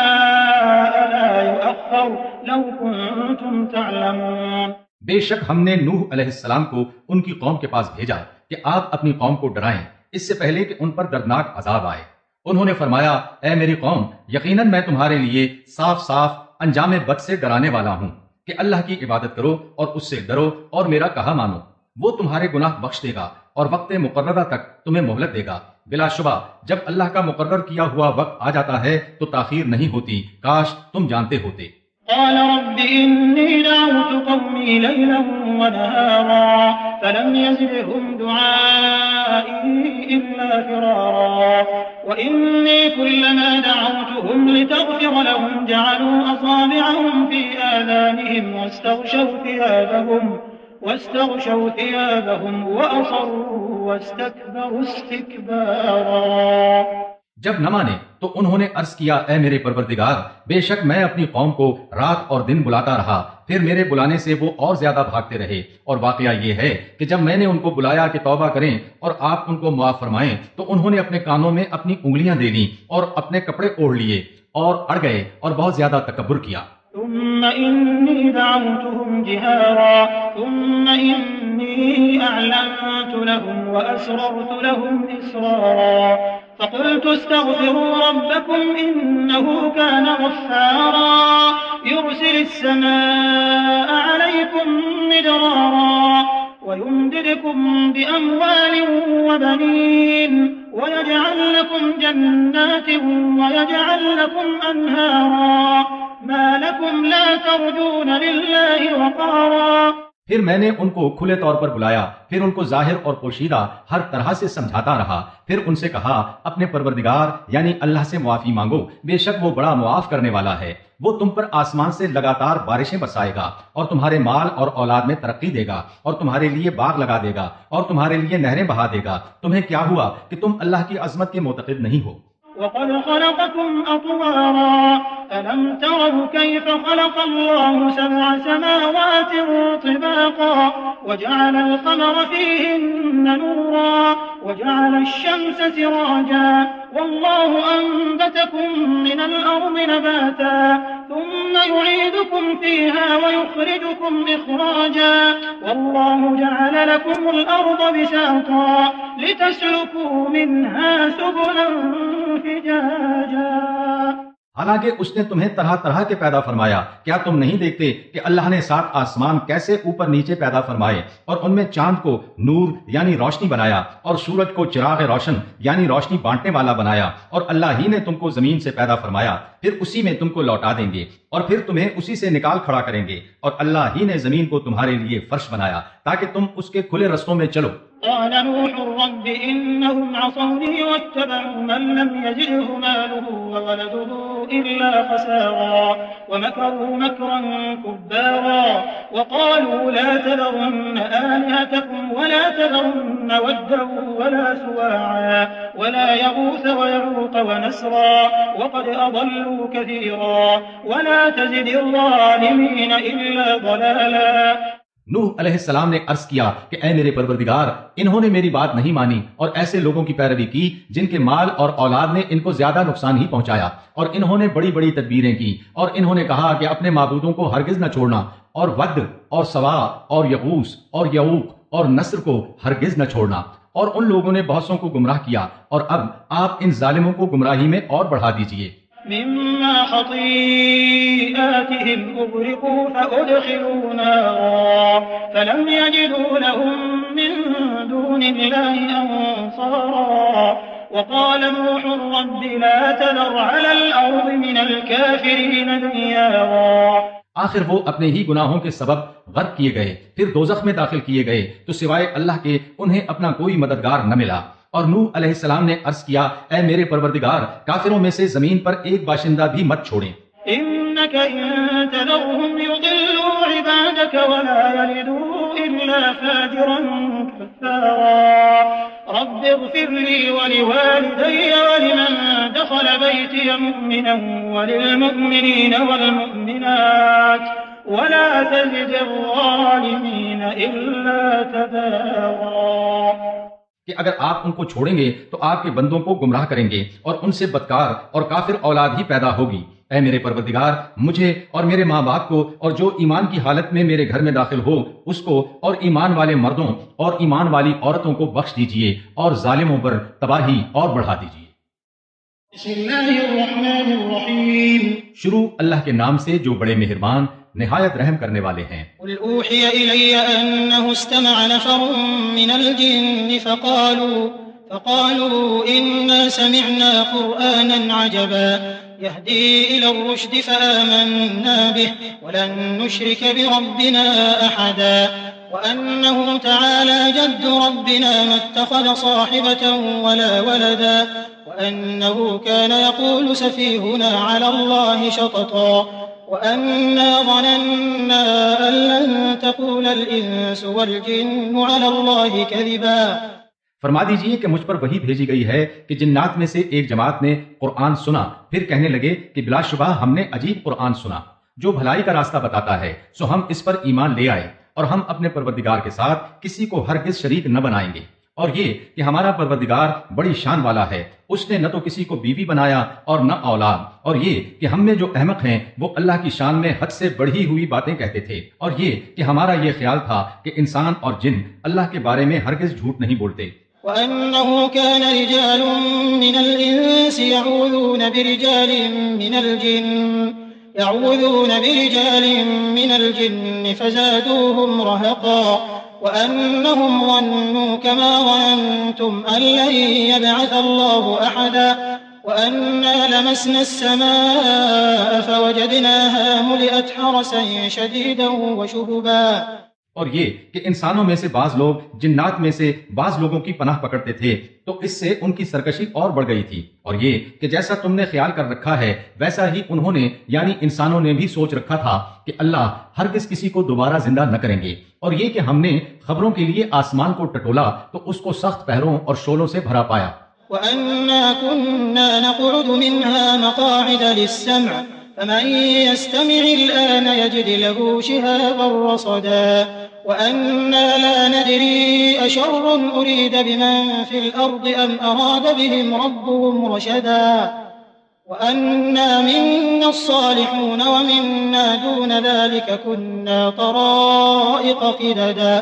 Speaker 1: جاء لا يؤخر لو كنتم تعلمون۔
Speaker 4: بے شک ہم نے نوح علیہ السلام کو ان کی قوم کے پاس بھیجا کہ آپ اپنی قوم کو ڈرائیں اس سے پہلے کہ ان پر دردناک عذاب آئے۔ انہوں نے فرمایا اے میری قوم، یقیناً میں تمہارے لیے صاف صاف انجام بد سے ڈرانے والا ہوں کہ اللہ کی عبادت کرو اور اس سے ڈرو اور میرا کہا مانو۔ وہ تمہارے گناہ بخش دے گا اور وقت مقررہ تک تمہیں مہلت دے گا۔ بلا شبہ جب اللہ کا مقرر کیا ہوا وقت آ جاتا ہے تو تاخیر نہیں ہوتی، کاش تم جانتے ہوتے۔
Speaker 1: قال رب إني دعوت قومي ليلا ونهارا فلم يزدهم دعائي إلا فرارا وإني كلما دعوتهم لتغفر لهم جعلوا أصابعهم في آذانهم واستغشوا ثيابهم وأصروا واستكبروا استكبارا۔
Speaker 4: جب نہ مانے تو انہوں نے عرض کیا اے میرے پروردگار، بے شک میں اپنی قوم کو رات اور دن بلاتا رہا، پھر میرے بلانے سے وہ اور زیادہ بھاگتے رہے، اور واقعہ یہ ہے کہ جب میں نے ان کو بلایا کہ توبہ کریں اور آپ ان کو معاف فرمائیں تو انہوں نے اپنے کانوں میں اپنی انگلیاں دے لیں اور اپنے کپڑے اوڑھ لیے اور اڑ گئے اور بہت زیادہ تکبر کیا۔
Speaker 1: ثم إني دعوتهم جهارا ثم إني أعلنت لهم وأسررت لهم إسرارا فقلت استغفروا ربكم إنه كان غفارا يرسل السماء عليكم مدرارا ويمددكم بأموال وبنين ويجعل لكم جنات ويجعل لكم أنهارا ما لكم لا ترجون لله وقارا۔
Speaker 4: پھر میں نے ان کو کھلے طور پر بلایا، پھر ان کو ظاہر اور پوشیدہ ہر طرح سے سمجھاتا رہا، پھر ان سے کہا اپنے پروردگار یعنی اللہ سے معافی مانگو، بے شک وہ بڑا معاف کرنے والا ہے۔ وہ تم پر آسمان سے لگاتار بارشیں برسائے گا اور تمہارے مال اور اولاد میں ترقی دے گا اور تمہارے لیے باغ لگا دے گا اور تمہارے لیے نہریں بہا دے گا۔ تمہیں کیا ہوا کہ تم اللہ کی عظمت کے معتقد نہیں ہو؟
Speaker 1: وقد خلقكم أطوارا ألم تروا كيف خلق الله سبع سماوات طباقا وجعل القمر فيهن نورا وجعل الشمس سراجا والله أنبتكم من الأرض نباتا ثم يعيدكم فيها ويخرجكم إخراجا والله جعل لكم الأرض بساطا لتسلكوا منها سبلا فجاجا۔
Speaker 4: حالانکہ اس نے تمہیں طرح طرح کے پیدا فرمایا، کیا تم نہیں دیکھتے کہ اللہ نے 7 آسمان کیسے اوپر نیچے پیدا فرمائے اور ان میں چاند کو نور یعنی روشنی بنایا اور سورج کو چراغ روشن یعنی روشنی بانٹنے والا بنایا، اور اللہ ہی نے تم کو زمین سے پیدا فرمایا، پھر اسی میں تم کو لوٹا دیں گے اور پھر تمہیں اسی سے نکال کھڑا کریں گے، اور اللہ ہی نے زمین کو تمہارے لیے فرش بنایا تاکہ تم اس کے کھلے رستوں میں چلو۔
Speaker 1: قال نوح رب إنهم عصوني واتبعوا من لم يزده ماله وولده إلا خسارا ومكروا مكرا كبارا وقالوا لا تذرن آلهتكم ولا تذرن ودا ولا سواعا ولا يغوث ويعوق ونسرا وقد أضلوا كثيرا ولا تزد الظالمين إلا ضلالا۔
Speaker 4: نوح علیہ السلام نے عرض کیا کہ اے میرے پروردگار، انہوں نے میری بات نہیں مانی اور ایسے لوگوں کی پیروی کی جن کے مال اور اولاد نے ان کو زیادہ نقصان ہی پہنچایا، اور انہوں نے بڑی بڑی تدبیریں کی، اور انہوں نے کہا کہ اپنے معبودوں کو ہرگز نہ چھوڑنا، اور ود اور سوا اور یغوث اور یعوق اور نصر کو ہرگز نہ چھوڑنا، اور ان لوگوں نے بہت سوں کو گمراہ کیا، اور اب آپ ان ظالموں کو گمراہی میں اور بڑھا دیجئے۔
Speaker 1: مما خطيئاتهم أغرقوا فأدخلوا نارا فلم يجدوا لهم من دون الله أنصارا وقال نوح رب لا تذر على الأرض من الكافرين ديارا۔
Speaker 4: آخر وہ اپنے ہی گناہوں کے سبب غرق کیے گئے، پھر دوزخ میں داخل کیے گئے، تو سوائے اللہ کے انہیں اپنا کوئی مددگار نہ ملا۔ اور نوح علیہ السلام نے عرض کیا اے میرے پروردگار، کافروں میں سے زمین پر ایک باشندہ بھی مت چھوڑیں۔
Speaker 1: إنك إن تذرهم يضلوا عبادك ولا يلدوا إلا فاجرا كفارا رب اغفر لي ولوالدي ولمن دخل بيتي مؤمنا وللمؤمنين والمؤمنات ولا تزد الظالمين إلا تبارا۔
Speaker 4: کہ اگر آپ ان کو چھوڑیں گے تو آپ کے بندوں کو گمراہ کریں گے اور ان سے بدکار اور کافر اولاد ہی پیدا ہوگی۔ اے میرے پروردگار، مجھے اور میرے ماں باپ کو اور جو ایمان کی حالت میں میرے گھر میں داخل ہو اس کو اور ایمان والے مردوں اور ایمان والی عورتوں کو بخش دیجئے اور ظالموں پر تباہی اور بڑھا دیجئے۔
Speaker 1: بسم اللہ الرحمن الرحیم۔
Speaker 4: شروع اللہ کے نام سے جو بڑے مہربان نہایت رحم کرنے والے ہیں۔
Speaker 1: قل اوحی الی انہ استمع نفر من الجن فقالوا انا سمعنا قرآنا عجبا يهدي الى الرشد فآمنا به ولن نشرك بربنا احدا وانه تعالى جد ربنا ما اتخذ صاحبة ولا ولدا وانه كان يقول سفيهنا على الله شططا وأنا ظننا أن لن تقول الإنس والجن على الله كذبا۔
Speaker 4: فرما دیجئے کہ مجھ پر وحی بھیجی گئی ہے کہ جنات میں سے ایک جماعت نے قرآن سنا، پھر کہنے لگے کہ بلا شبہ ہم نے عجیب قرآن سنا جو بھلائی کا راستہ بتاتا ہے، سو ہم اس پر ایمان لے آئے اور ہم اپنے پروردگار کے ساتھ کسی کو ہرگز شریک نہ بنائیں گے، اور یہ کہ ہمارا پروردگار بڑی شان والا ہے، اس نے نہ تو کسی کو بیوی بنایا اور نہ اولاد، اور یہ کہ ہم میں جو احمق ہیں وہ اللہ کی شان میں حد سے بڑھی ہوئی باتیں کہتے تھے، اور یہ کہ ہمارا یہ خیال تھا کہ انسان اور جن اللہ کے بارے میں ہرگز جھوٹ نہیں بولتے۔
Speaker 1: وَأَنَّهُ كَانَ رِجَالٌ مِّنَ الْإِنسِ يَعُوذُونَ بِرِجَالٍ مِّنَ الْجِنِّ فَزَادُوهُمْ رَهَقًا وَأَنَّهُمْ ظَنُّوا كَمَا ظَنَنتُمْ أَن لَّن يَبْعَثَ اللَّهُ أَحَدًا وَأَنَّا لَمَسْنَا السَّمَاءَ فَوَجَدْنَاهَا مُلِئَتْ حَرَسًا شَدِيدًا وَشُهُبًا۔
Speaker 4: اور یہ کہ انسانوں میں سے بعض لوگ جنات میں سے بعض لوگوں کی پناہ پکڑتے تھے تو اس سے ان کی سرکشی اور بڑھ گئی تھی، اور یہ کہ جیسا تم نے خیال کر رکھا ہے ویسا ہی انہوں نے یعنی انسانوں نے بھی سوچ رکھا تھا کہ اللہ ہرگز کسی کو دوبارہ زندہ نہ کریں گے، اور یہ کہ ہم نے خبروں کے لیے آسمان کو ٹٹولا تو اس کو سخت پہروں اور شولوں سے بھرا پایا۔
Speaker 1: وَأَنَّا كُنَّا نَقْعُدُ مِنْهَا مَقَاعِدَ لِلسَّمْعِ فَمَن يَسْتَمِعِ الْآنَ يَجِدْ لَهُ شِهَابًا رَّصَدًا وَأَنَّا لَا نَدْرِي أَشَرٌّ أُرِيدَ بِمَن فِي الْأَرْضِ أَمْ أَرَادَ بِهِمْ رَبُّهُمْ رَشَدًا وَأَنَّا مِنَّا الصَّالِحُونَ وَمِنَّا دُونَ ذَلِكَ كُنَّا طَرَائِقَ قِدَدًا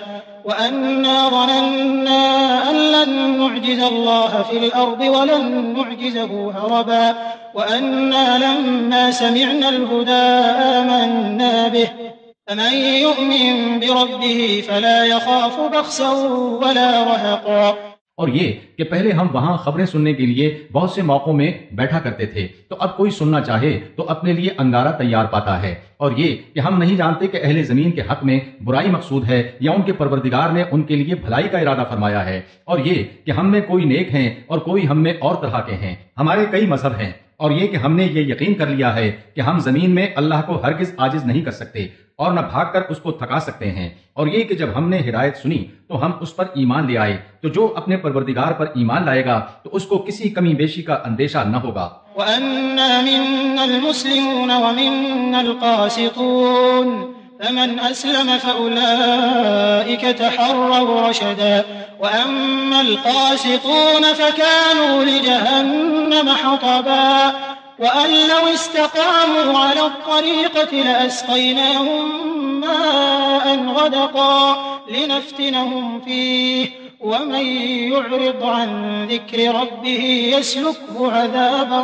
Speaker 1: وأنا ظننا أن لن نعجز الله في الأرض ولن نعجزه هربا وأنا لما سمعنا الهدى آمنا به فمن يؤمن بربه فلا يخاف بخسا ولا رهقا.
Speaker 4: اور یہ کہ پہلے ہم وہاں خبریں سننے کے لیے بہت سے موقعوں میں بیٹھا کرتے تھے، تو اب کوئی سننا چاہے تو اپنے لیے انگارہ تیار پاتا ہے، اور یہ کہ ہم نہیں جانتے کہ اہل زمین کے حق میں برائی مقصود ہے یا ان کے پروردگار نے ان کے لیے بھلائی کا ارادہ فرمایا ہے، اور یہ کہ ہم میں کوئی نیک ہیں اور کوئی ہم میں اور طرح کے ہیں. ہمارے کئی مذہب ہیں، اور یہ کہ ہم نے یہ یقین کر لیا ہے کہ ہم زمین میں اللہ کو ہرگز عاجز نہیں کر سکتے اور نہ بھاگ کر اس کو تھکا سکتے ہیں، اور یہ کہ جب ہم نے ہدایت سنی تو ہم اس پر ایمان لے آئے، تو جو اپنے پروردگار پر ایمان لائے گا تو اس کو کسی کمی بیشی کا اندیشہ نہ ہوگا.
Speaker 1: وَأَنَّا مِنَّا الْمُسْلِمُونَ وَمِنَّا الْقَاسِطُونَ فمن أسلم فأولئك تحروا رشدا وأما القاسطون فكانوا لجهنم حطبا وأن لو استقاموا على الطريقة لأسقيناهم ماء غدقا لنفتنهم فيه ومن يعرض عن ذكر ربه يسلكه عذابا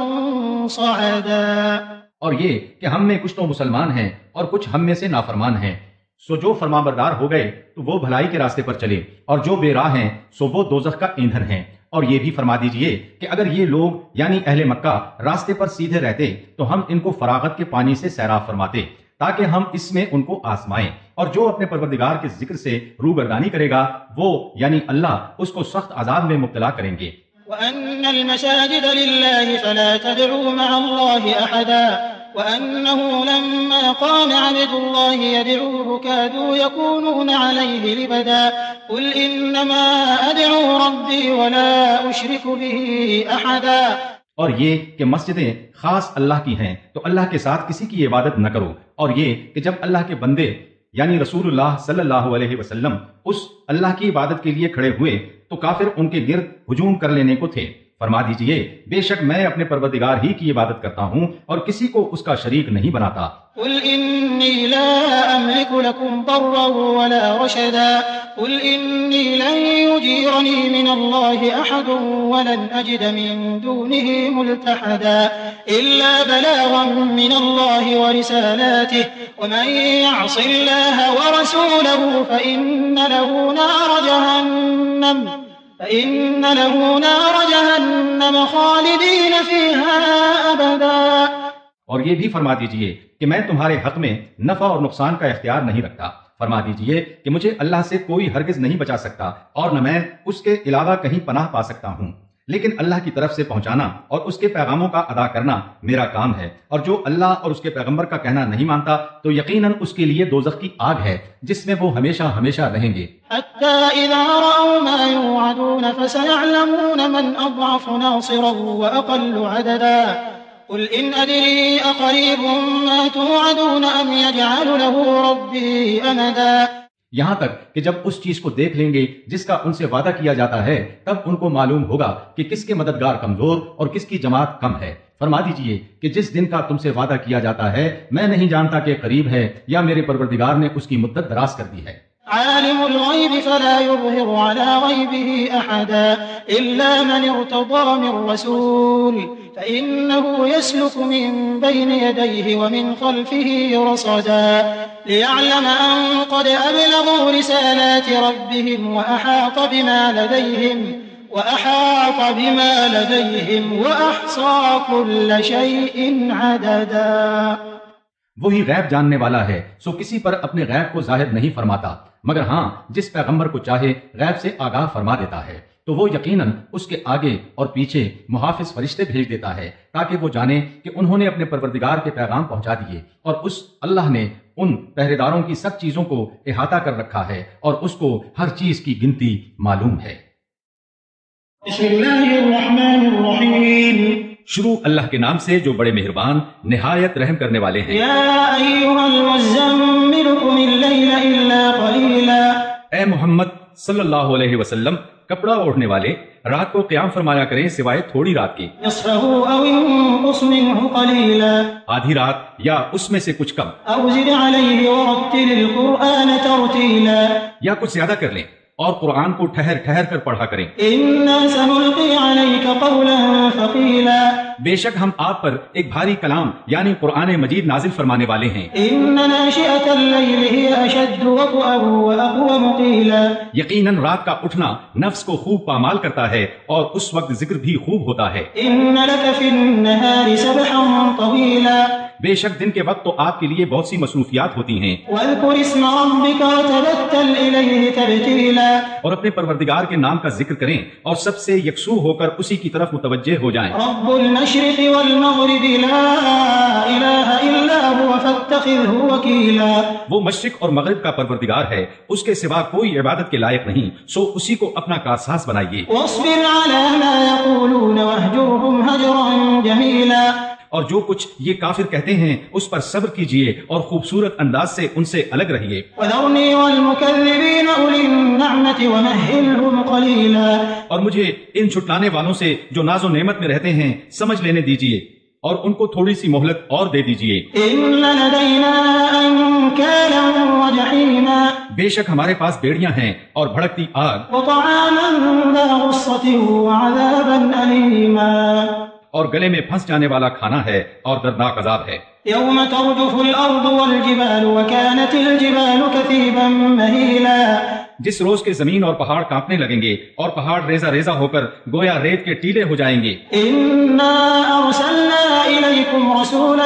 Speaker 1: صعدا.
Speaker 4: اور یہ کہ ہم میں کچھ تو مسلمان ہیں اور کچھ ہم میں سے نافرمان ہیں، سو جو فرمانبردار ہو گئے تو وہ بھلائی کے راستے پر چلے، اور جو بے راہ ہیں سو وہ دوزخ کا ایندھن ہیں. اور یہ بھی فرما دیجئے کہ اگر یہ لوگ یعنی اہل مکہ راستے پر سیدھے رہتے تو ہم ان کو فراغت کے پانی سے سیراب فرماتے تاکہ ہم اس میں ان کو آزمائیں، اور جو اپنے پروردگار کے ذکر سے روگردانی کرے گا وہ یعنی اللہ اس کو سخت عذاب میں مبتلا کریں گے.
Speaker 1: وَأَنَّ الْمَسَاجِدَ لِلَّهِ فَلَا تَدْعُوا مَعَ اللَّهِ أَحَدًا وَأَنَّهُ لَمَّا قَامَ عَبْدُ اللَّهِ يَدْعُوهُ كَادُوا يَكُونُونَ عَلَيْهِ لِبَدًا قُلْ إِنَّمَا أَدْعُو رَبِّي وَلَا أُشْرِكُ بِهِ أَحَدًا.
Speaker 4: اور یہ کہ مسجدیں خاص اللہ کی ہیں تو اللہ کے ساتھ کسی کی عبادت نہ کرو، اور یہ کہ جب اللہ کے بندے یعنی رسول اللہ صلی اللہ علیہ وسلم اس اللہ کی عبادت کے لیے کھڑے ہوئے تو کافر ان کے گرد ہجوم کر لینے کو تھے. فرما دیجئے بے شک میں اپنے پروردگار ہی کی عبادت کرتا ہوں اور کسی کو اس کا شریک نہیں بناتا.
Speaker 1: قل إني لا أملك لكم ضرا ولا رشدا قل إني لن يجيرني من الله أحد ولن أجد من دونه ملتحدا إلا بلاغا من الله ورسالاته ومن يعص الله ورسوله فإن له نار جهنم خالدين فيها أبدا.
Speaker 4: اور یہ بھی فرما دیجئے کہ میں تمہارے حق میں نفع اور نقصان کا اختیار نہیں رکھتا. فرما دیجئے کہ مجھے اللہ سے کوئی ہرگز نہیں بچا سکتا اور نہ میں اس کے علاوہ کہیں پناہ پا سکتا ہوں، لیکن اللہ کی طرف سے پہنچانا اور اس کے پیغاموں کا ادا کرنا میرا کام ہے، اور جو اللہ اور اس کے پیغمبر کا کہنا نہیں مانتا تو یقیناً اس کے لیے دوزخ کی آگ ہے جس میں وہ ہمیشہ ہمیشہ رہیں گے.
Speaker 1: حتى إذا رأوا ما يوعدون فسيعلمون من أضعف ناصرا وأقل عددا قل إن أدري أقريب ما توعدون أم يجعل له ربي أمدا.
Speaker 4: یہاں تک کہ جب اس چیز کو دیکھ لیں گے جس کا ان سے وعدہ کیا جاتا ہے تب ان کو معلوم ہوگا کہ کس کے مددگار کمزور اور کس کی جماعت کم ہے. فرما دیجئے کہ جس دن کا تم سے وعدہ کیا جاتا ہے میں نہیں جانتا کہ قریب ہے یا میرے پروردگار نے اس کی مدت دراز کر دی ہے.
Speaker 1: عالم الغيب فلا يظهر على غيبه أحدا إلا من ارتضى من رسول فإنه يسلك من بين يديه ومن خلفه رصدا ليعلم أن قد أبلغوا رسالات ربهم وأحاط بما لديهم وأحصى كل شيء عددا.
Speaker 4: وہی غیب جاننے والا ہے سو کسی پر اپنے غیب کو ظاہر نہیں فرماتا، مگر ہاں جس پیغمبر کو چاہے غیب سے آگاہ فرما دیتا ہے تو وہ یقیناً اس کے آگے اور پیچھے محافظ فرشتے بھیج دیتا ہے تاکہ وہ جانے کہ انہوں نے اپنے پروردگار کے پیغام پہنچا دیے، اور اس اللہ نے ان پہرے داروں کی سب چیزوں کو احاطہ کر رکھا ہے اور اس کو ہر چیز کی گنتی معلوم ہے.
Speaker 1: بسم اللہ الرحمن الرحیم.
Speaker 4: شروع اللہ کے نام سے جو بڑے مہربان نہایت رحم کرنے والے ہیں.
Speaker 1: یا ایھا المزمل قم اللیل الا قلیلا.
Speaker 4: اے محمد
Speaker 2: صلی اللہ علیہ وسلم کپڑا اوڑھنے والے رات کو قیام فرمایا کریں سوائے تھوڑی رات کی،
Speaker 1: نصفه أو انقص منه قليلا
Speaker 2: آدھی رات یا اس میں سے کچھ کم،
Speaker 1: أو زد عليه ورتل القرآن ترتيلا
Speaker 2: یا کچھ زیادہ کر لیں اور قرآن کو ٹھہر ٹھہر کر پڑھا کریں۔
Speaker 1: إنا سنلقي عليك قولا ثقيلا
Speaker 2: بے شک ہم آپ پر ایک بھاری کلام یعنی قرآن مجید نازل فرمانے والے ہیں۔
Speaker 1: إن ناشئة الليل هي أشد وطئا وأقوم قيلا
Speaker 2: یقیناً رات کا اٹھنا نفس کو خوب پامال کرتا ہے اور اس وقت ذکر بھی خوب ہوتا ہے۔
Speaker 1: إن لك في النهار سبحا طويلا
Speaker 2: بے شک دن کے وقت تو آپ کے لیے بہت سی مصروفیات ہوتی ہیں،
Speaker 1: واذكر اسم ربك وتبتل إليه تبتيلا
Speaker 2: اور اپنے پروردگار کے نام کا ذکر کریں اور سب سے یکسو ہو کر اسی کی طرف متوجہ ہو جائیں۔
Speaker 1: رب المشرق والمغرب لا إله إلا هو فاتخذه وكيلا
Speaker 2: وہ مشرق اور مغرب کا پروردگار ہے، اس کے سوا کوئی عبادت کے لائق نہیں، سو اسی کو اپنا کارساز بنائیے۔
Speaker 1: واصبر على ما يقولون واهجرهم هجرا جميلا
Speaker 2: اور جو کچھ یہ کافر کہتے ہیں اس پر صبر کیجئے اور خوبصورت انداز سے ان سے الگ رہیے۔
Speaker 1: وذرني والمكذبين أولي النعمة ومهلهم قليلا
Speaker 2: اور مجھے ان چھٹلانے والوں سے جو ناز و نعمت میں رہتے ہیں سمجھ لینے دیجئے اور ان کو تھوڑی سی مہلت اور دے دیجئے۔
Speaker 1: إن لدينا أنكالا وجحيما
Speaker 2: بے شک ہمارے پاس بیڑیاں ہیں اور بھڑکتی آگ،
Speaker 1: وطعاما ذا غصة وعذابا أليما
Speaker 2: اور گلے میں پھنس جانے والا کھانا ہے اور دردناک عذاب ہے۔
Speaker 1: يوم ترجف الأرض والجبال وكانت الجبال كثيبا مهيلا
Speaker 2: جس روز کے زمین اور پہاڑ کانپنے لگیں گے اور پہاڑ ریزہ ریزہ ہو کر گویا ریت کے ٹیلے ہو جائیں گے۔
Speaker 1: إنا أرسلنا إليكم رسولا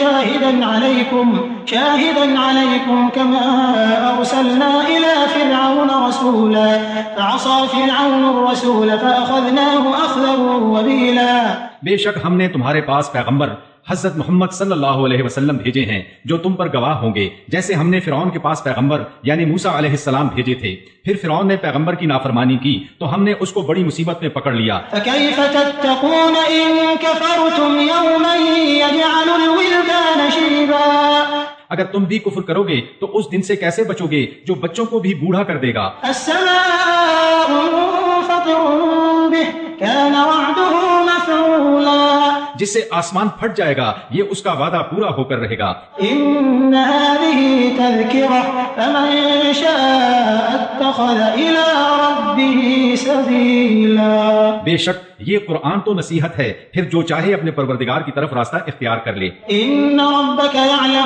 Speaker 1: شاهدا عليكم كما أرسلنا إلى فرعون رسولا فعصى فرعون الرسول فأخذناه أخذا وبيلا
Speaker 2: بے شک ہم نے تمہارے پاس پیغمبر حضرت محمد صلی اللہ علیہ وسلم بھیجے ہیں جو تم پر گواہ ہوں گے، جیسے ہم نے فرعون کے پاس پیغمبر یعنی موسیٰ علیہ السلام بھیجے تھے۔ پھر فرعون نے پیغمبر کی نافرمانی کی تو ہم نے اس کو بڑی مصیبت میں پکڑ لیا۔
Speaker 1: فكيف تتقون إن كفرتم يوما يجعل الولدان شيبا
Speaker 2: اگر تم بھی کفر کرو گے تو اس دن سے کیسے بچو گے جو بچوں کو بھی بوڑھا کر دے گا۔
Speaker 1: السماء منفطر به كان وعده مفعولا
Speaker 2: جس سے آسمان پھٹ جائے گا یہ اس کا وعدہ پورا ہو کر رہے گا۔
Speaker 1: إن هذه تذكرة فمن شاء اتخذ إلى ربه سبيلا
Speaker 2: بے شک یہ قرآن تو نصیحت ہے، پھر جو چاہے اپنے پروردگار کی طرف راستہ اختیار کر لے۔
Speaker 1: إن ربك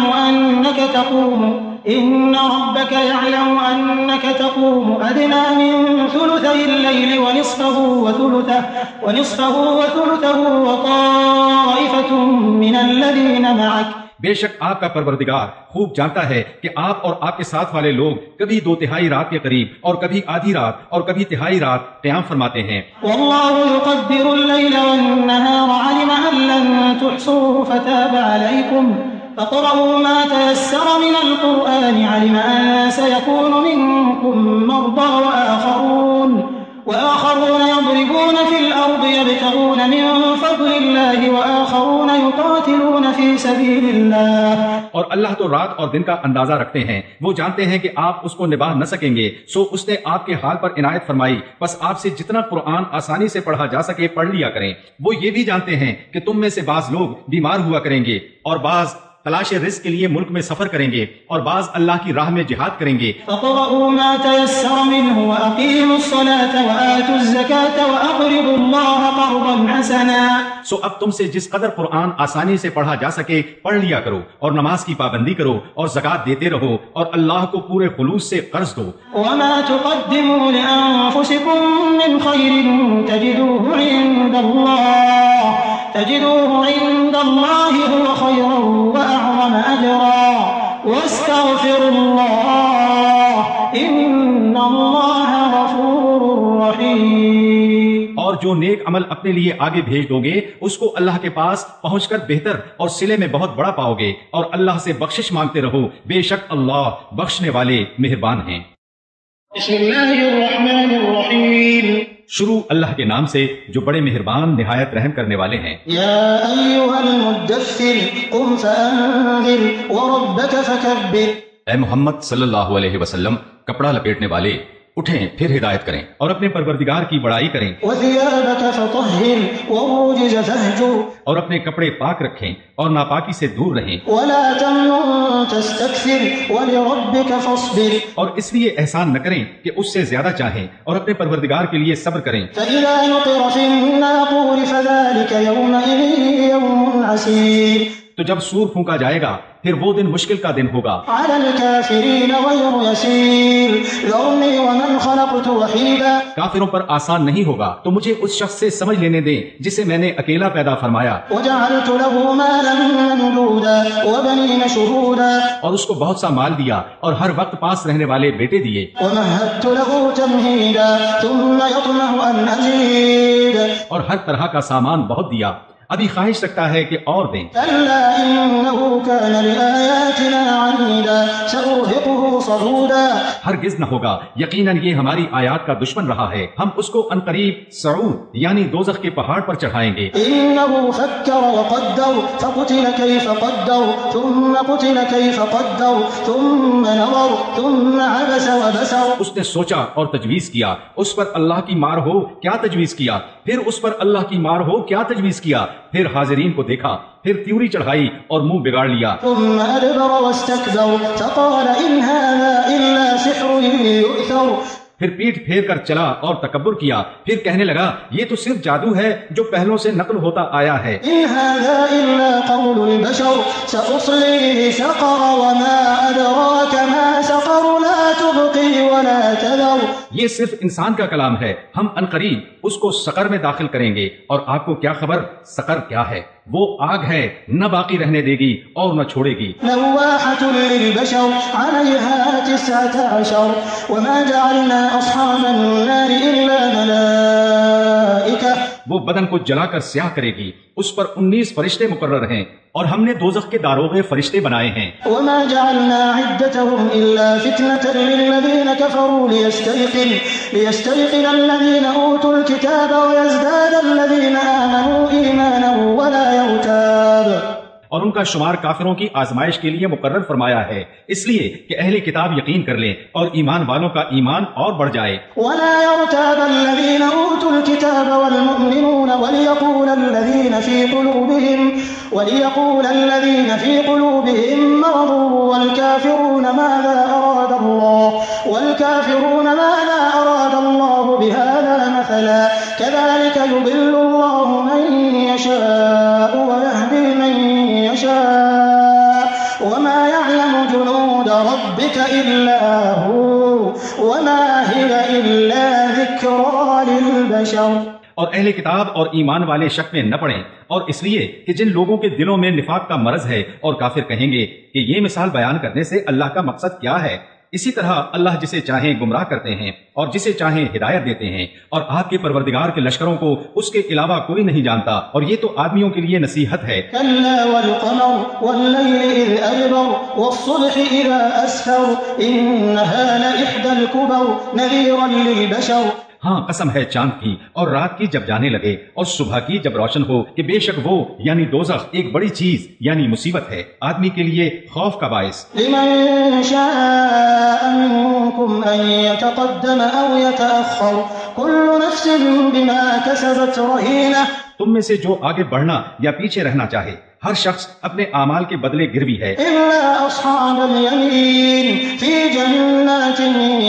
Speaker 1: يعلم أنك تقوم أدنى من ثلثي الليل ونصفه وثلثه وطائفة من الذين معك
Speaker 2: بے شک آپ کا پروردگار خوب جانتا ہے کہ آپ اور آپ کے ساتھ والے لوگ کبھی 2/3 رات کے قریب اور کبھی آدھی رات اور کبھی 1/3 رات قیام فرماتے ہیں۔
Speaker 1: والله يقدر الليل والنهار علم أن لن تحصوه فتاب عليكم فاقرؤوا ما تيسر من القرآن علم أن سيكون منكم مرضى وآخرون يضربون في الأرض يبتغون من فضل الله وآخرون يقاتلون في سبيل الله
Speaker 2: اور اللہ تو رات اور دن کا اندازہ رکھتے ہیں، وہ جانتے ہیں کہ آپ اس کو نباہ نہ سکیں گے، سو اس نے آپ کے حال پر عنایت فرمائی، بس آپ سے جتنا قرآن آسانی سے پڑھا جا سکے پڑھ لیا کریں۔ وہ یہ بھی جانتے ہیں کہ تم میں سے بعض لوگ بیمار ہوا کریں گے اور بعض تلاش رزق کے لیے ملک میں سفر کریں گے اور بعض اللہ کی راہ میں جہاد کریں گے۔
Speaker 1: فَقْرَؤُوا مَا تَيَسَّرَ مِنْهُ وَأَقِيمُوا الصَّلَاةَ وَآتُوا الزَّكَاةَ وَأَقْرِضُوا اللَّهَ قَرْضًا حَسَنًا
Speaker 2: سو اب تم سے جس قدر قرآن آسانی سے پڑھا جا سکے پڑھ لیا کرو اور نماز کی پابندی کرو اور زکوٰۃ دیتے رہو اور اللہ کو پورے خلوص سے قرض دو۔
Speaker 1: وَمَا تُقَدِّمُوا لِأَنفُسِكُم مِّنْ خَيْرٍ تَجِدُوهُ عِندَ اللَّهِ هُوَ خَيْرًا وَأَعْظَمَ أَجْرًا وَاسْتَغْفِرُوا اللَّهَ إِنَّ اللَّهَ غَفُورٌ رَّحِيمٌ
Speaker 2: اور جو نیک عمل اپنے لیے آگے بھیج دو گے اس کو اللہ کے پاس پہنچ کر بہتر اور صلے میں بہت بڑا پاؤ گے، اور اللہ سے بخشش مانگتے رہو، بے شک اللہ بخشنے والے مہربان ہیں۔
Speaker 1: بسم اللہ الرحمن الرحیم
Speaker 2: شروع اللہ کے نام سے جو بڑے مہربان نہایت رحم کرنے والے ہیں۔
Speaker 1: یا ایھا المدثر قم فانذر وربک فکبر
Speaker 4: اے محمد صلی اللہ علیہ وسلم کپڑا لپیٹنے والے
Speaker 2: اٹھیں پھر ہدایت کریں اور اپنے پروردگار کی بڑائی کریں،
Speaker 1: وثيابك فطهر والرجز فاهجر،
Speaker 2: اور اپنے کپڑے پاک رکھیں اور ناپاکی سے دور رہیں،
Speaker 1: ولا تمنن تستكثر ولربك فاصبر،
Speaker 2: اور اس لیے احسان نہ کریں کہ اس سے زیادہ چاہیں، اور اپنے پروردگار کے لیے صبر کریں۔
Speaker 1: فإذا نقر في الناقور فذلك يومئذ يوم عسير،
Speaker 2: تو جب سور پھونکا جائے گا پھر وہ دن مشکل کا دن ہوگا۔
Speaker 1: على الكافرين غير يسير، ذرني ومن خلقت وحيدا،
Speaker 2: کافروں پر آسان نہیں ہوگا، تو مجھے اس شخص سے سمجھ لینے دیں جسے میں نے اکیلا پیدا فرمایا،
Speaker 1: وجعلت له مالا ممدودا وبنين شهودا،
Speaker 2: اور اس کو بہت سا مال دیا اور ہر وقت پاس رہنے والے بیٹے دیے،
Speaker 1: ومهدت له تمهيدا ثم يطمع أن أزيد،
Speaker 2: اور ہر طرح کا سامان بہت دیا، ابھی خواہش رکھتا ہے کہ اور دیں۔
Speaker 1: كلا إنه كان لآياتنا عنيدا سأرهقه صعودا،
Speaker 2: ہرگز نہ ہوگا، یقیناً یہ ہماری آیات کا دشمن رہا ہے، ہم اس کو عنقریب صعود یعنی دوزخ کے پہاڑ پر چڑھائیں گے۔
Speaker 1: إنه فكر وقدر فقتل كيف قدر ثم قتل كيف قدر ثم نظر ثم عبس وبسر،
Speaker 2: اس نے سوچا اور تجویز کیا، اس پر اللہ کی مار ہو کیا تجویز کیا، پھر اس پر اللہ کی مار ہو کیا تجویز کیا، پھر حاضرین کو دیکھا، پھر تیوری چڑھائی اور منہ بگاڑ لیا،
Speaker 1: ثم أدبر واستكبر فقال إن هذا إلا سحر يؤثر،
Speaker 2: پھر پیٹ پھیر کر چلا اور تکبر کیا، پھر کہنے لگا یہ تو صرف جادو ہے جو پہلوں سے نقل ہوتا آیا ہے،
Speaker 1: إن هذا إلا قول البشر سأصليه سقر وما أدراك ما سقر لا تبقي ولا تذر،
Speaker 2: یہ صرف انسان کا کلام ہے، ہم عنقریب اس کو سقر میں داخل کریں گے، اور آپ کو کیا خبر سقر کیا ہے؟ وہ آگ ہے، نہ باقی رہنے دے گی اور نہ چھوڑے گی۔
Speaker 1: لواحة للبشر عليها 19 وما جعلنا أصحاب النار إلا ملائكة،
Speaker 2: وہ بدن کو جلا کر سیاہ کرے گی، اس پر 19 فرشتے مقرر ہیں، اور ہم نے دوزخ کے داروغے فرشتے بنائے ہیں۔
Speaker 1: وما جعلنا عدتهم إلا فتنة للذين كفروا ليستيقن الذين أوتوا الكتاب ويزداد الذين آمنوا إيمانا ولا يرتاب،
Speaker 2: اور ان کا شمار کافروں کی آزمائش کے لیے مقرر فرمایا ہے، اس لیے کہ اہل کتاب یقین کر لیں اور ایمان والوں کا ایمان اور بڑھ جائے۔
Speaker 1: ولا يرتاب الذين أوتوا الكتاب والمؤمنون وليقول الذين في قلوبهم مرض والكافرون ماذا أراد الله بهذا مثلا كذلك يضل الله من يشاء ويهدي من يشاء وما يعلم جنود ربك إلا هو وما هي إلا ذكرى للبشر۔
Speaker 2: اور اہل کتاب اور ایمان والے شک میں نہ پڑیں، اور اس لیے کہ جن لوگوں کے دلوں میں نفاق کا مرض ہے، اور کافر کہیں گے کہ یہ مثال بیان کرنے سے اللہ کا مقصد کیا ہے۔ اسی طرح اللہ جسے چاہیں گمراہ کرتے ہیں اور جسے چاہیں ہدایت دیتے ہیں، اور آپ کے پروردگار کے لشکروں کو اس کے علاوہ کوئی نہیں جانتا، اور یہ تو آدمیوں کے لیے نصیحت ہے۔
Speaker 1: كلا والقمر والليل إذ أدبر والصبح إذا أسفر إنها لإحدى الكبر نذيرا للبشر،
Speaker 2: ہاں قسم ہے چاند کی اور رات کی جب جانے لگے اور صبح کی جب روشن ہو، کہ بے شک وہ یعنی دوزخ ایک بڑی چیز یعنی مصیبت ہے، آدمی کے لیے خوف کا باعث۔
Speaker 1: لمن شاء منكم أن يتقدم أو يتأخر كل نفس بما كسبت رهينة،
Speaker 2: تم میں سے جو آگے بڑھنا یا پیچھے رہنا چاہے، ہر شخص اپنے اعمال کے بدلے گروی ہے،
Speaker 1: إلا أصحاب اليمين في جنات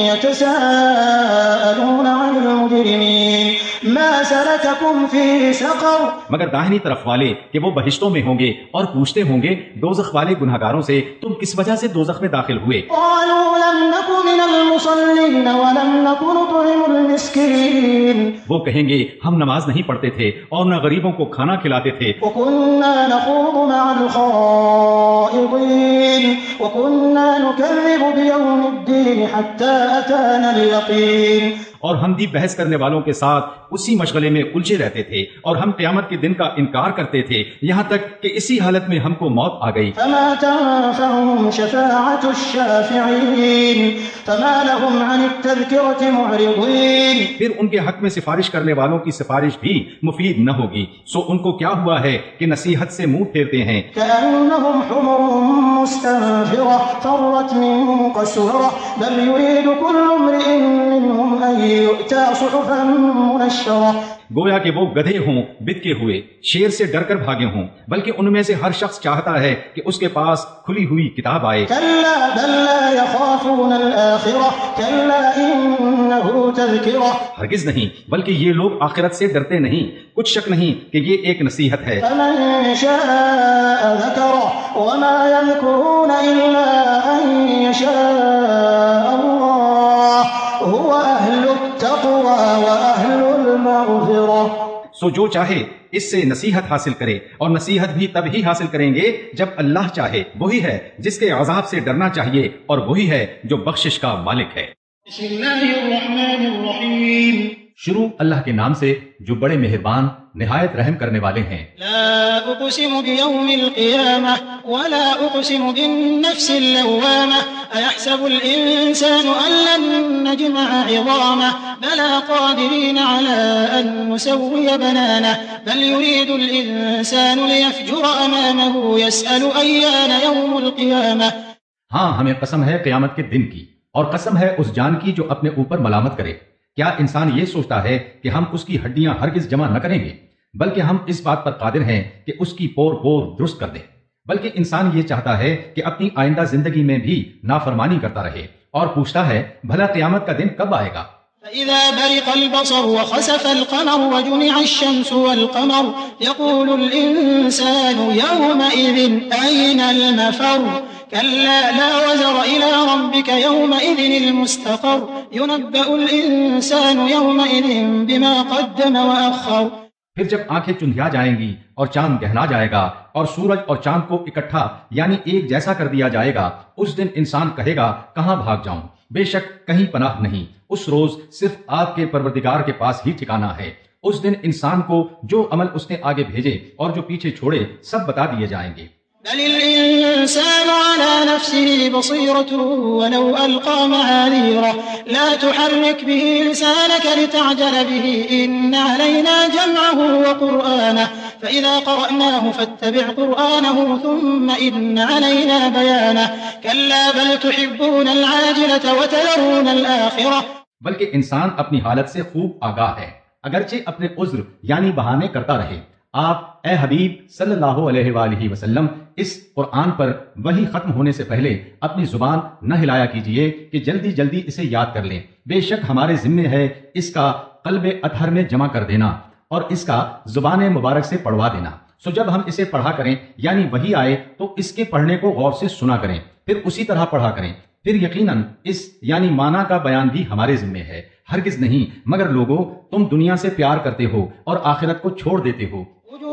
Speaker 1: يتساءلون عن المجرمين ما سلككم في سقر،
Speaker 2: مگر داہنی طرف والے کہ وہ بہشتوں میں ہوں گے اور پوچھتے ہوں گے دوزخ والے گنہگاروں سے تم کس وجہ سے دوزخ میں داخل ہوئے؟
Speaker 1: قالوا لم نك من المصلين ولم نك نطعم المسكين،
Speaker 2: وہ کہیں گے ہم نماز نہیں پڑھتے تھے اور نہ غریبوں کو کھانا کھلاتے تھے،
Speaker 1: وكنا نخوض مع الخائضين وكنا نكذب بيوم الدين حتى أتانا اليقين،
Speaker 2: اور ہم بھی بحث کرنے والوں کے ساتھ اسی مشغلے میں الجھے رہتے تھے، اور ہم قیامت کے دن کا انکار کرتے تھے یہاں تک کہ اسی حالت میں ہم کو موت آ گئی۔
Speaker 1: فما تنفعهم شفاعة الشافعين فما لهم عن التذكرة معرضين۔
Speaker 2: پھر ان کے حق میں سفارش کرنے والوں کی سفارش بھی مفید نہ ہوگی، سو ان کو کیا ہوا ہے کہ نصیحت سے منہ پھیرتے ہیں۔
Speaker 1: كأنهم حمر مستنفرة فرت من قسورة بل يريد كل امرئ منهم أن يؤتى صحفا منشرة۔
Speaker 2: گویا کہ وہ گدھے ہوں بتکے ہوئے، شیر سے ڈر کر بھاگے ہوں، بلکہ ان میں سے ہر شخص چاہتا ہے کہ اس کے پاس کھلی ہوئی کتاب آئے۔
Speaker 1: كلا بل لا يخافون الآخرة كلا إنه تذكرة۔
Speaker 2: ہرگز نہیں، بلکہ یہ لوگ آخرت سے ڈرتے نہیں، کچھ شک نہیں کہ یہ ایک نصیحت ہے۔
Speaker 1: فمن شاء ذكره وما يذكرون إلا أن يشاء الله هو أهل التقوى وأهل المغفرة۔
Speaker 2: سو جو چاہے اس سے نصیحت حاصل کرے، اور نصیحت بھی تب ہی حاصل کریں گے جب اللہ چاہے، وہی ہے جس کے عذاب سے ڈرنا چاہیے، اور وہی ہے جو بخشش کا مالک ہے۔
Speaker 1: بسم اللہ الرحمن الرحیم۔
Speaker 4: شروع اللہ کے نام سے جو بڑے مہربان نہایت رحم کرنے والے ہیں۔
Speaker 1: لا اقسم بیوم القیامہ ولا اقسم بالنفس اللوامہ ایحسب الانسان ان لن نجمع عظامہ بلا قادرین علی ان نسوی بنانہ بل یرید الانسان لیفجر امامہ یسأل ایان یوم القیامہ۔
Speaker 4: ہاں، ہمیں قسم ہے قیامت کے دن کی، اور قسم ہے اس جان کی جو اپنے اوپر ملامت کرے۔ کیا انسان یہ سوچتا ہے کہ ہم اس کی ہڈیاں ہرگز جمع نہ کریں گے؟ بلکہ ہم اس بات پر قادر ہیں کہ اس کی پور پور درست کر دیں۔ بلکہ انسان یہ چاہتا ہے کہ اپنی آئندہ زندگی میں بھی نافرمانی کرتا رہے، اور پوچھتا ہے بھلا قیامت کا دن کب آئے گا؟
Speaker 1: فإذا برق البصر وخسف القمر وجمع الشمس والقمر يقول الإنسان يومئذ أين المفر كلا لا وزر إلى ربك يومئذ المستقر ينبأ الإنسان يومئذ بما قدم وأخر۔
Speaker 4: پھر جب آنکھیں چندھیا جائیں گی اور چاند گہنا جائے گا اور سورج اور چاند کو اکٹھا یعنی ایک جیسا کر دیا جائے گا، اس دن انسان کہے گا کہاں بھاگ جاؤں؟ بے شک کہیں پناہ نہیں، اس روز صرف آپ کے پروردگار کے پاس ہی ٹھکانہ ہے۔ اس دن انسان کو جو عمل اس نے آگے بھیجے اور جو پیچھے چھوڑے سب بتا دیے جائیں گے۔
Speaker 1: بل الإنسان على نفسه بصيرة ولو ألقى معاذيره لا تحرك به لسانك لتعجل به إن علينا جمعه وقرآنه فإذا قرأناه فاتبع قرآنه ثم إن علينا بيانه كلا بل تحبون العاجلة وتذرون الآخرة۔
Speaker 4: بلکہ انسان اپنی حالت سے خوب آگاہ ہے، اگرچہ اپنے عذر یعنی بہانے کرتا رہے۔ آپ اے حبیب صلی اللہ علیہ وآلہ وسلم اس قرآن پر وحی ختم ہونے سے پہلے اپنی زبان نہ ہلایا کیجئے کہ جلدی جلدی اسے یاد کر لیں۔ بے شک ہمارے ذمے ہے اس کا قلب اطہر میں جمع کر دینا اور اس کا زبان مبارک سے پڑھوا دینا۔ سو جب ہم اسے پڑھا کریں یعنی وحی آئے تو اس کے پڑھنے کو غور سے سنا کریں، پھر اسی طرح پڑھا کریں، پھر یقیناً اس یعنی معنی کا بیان بھی ہمارے ذمے ہے۔ ہرگز نہیں مگر لوگوں تم دنیا سے پیار کرتے ہو اور آخرت کو چھوڑ دیتے ہو۔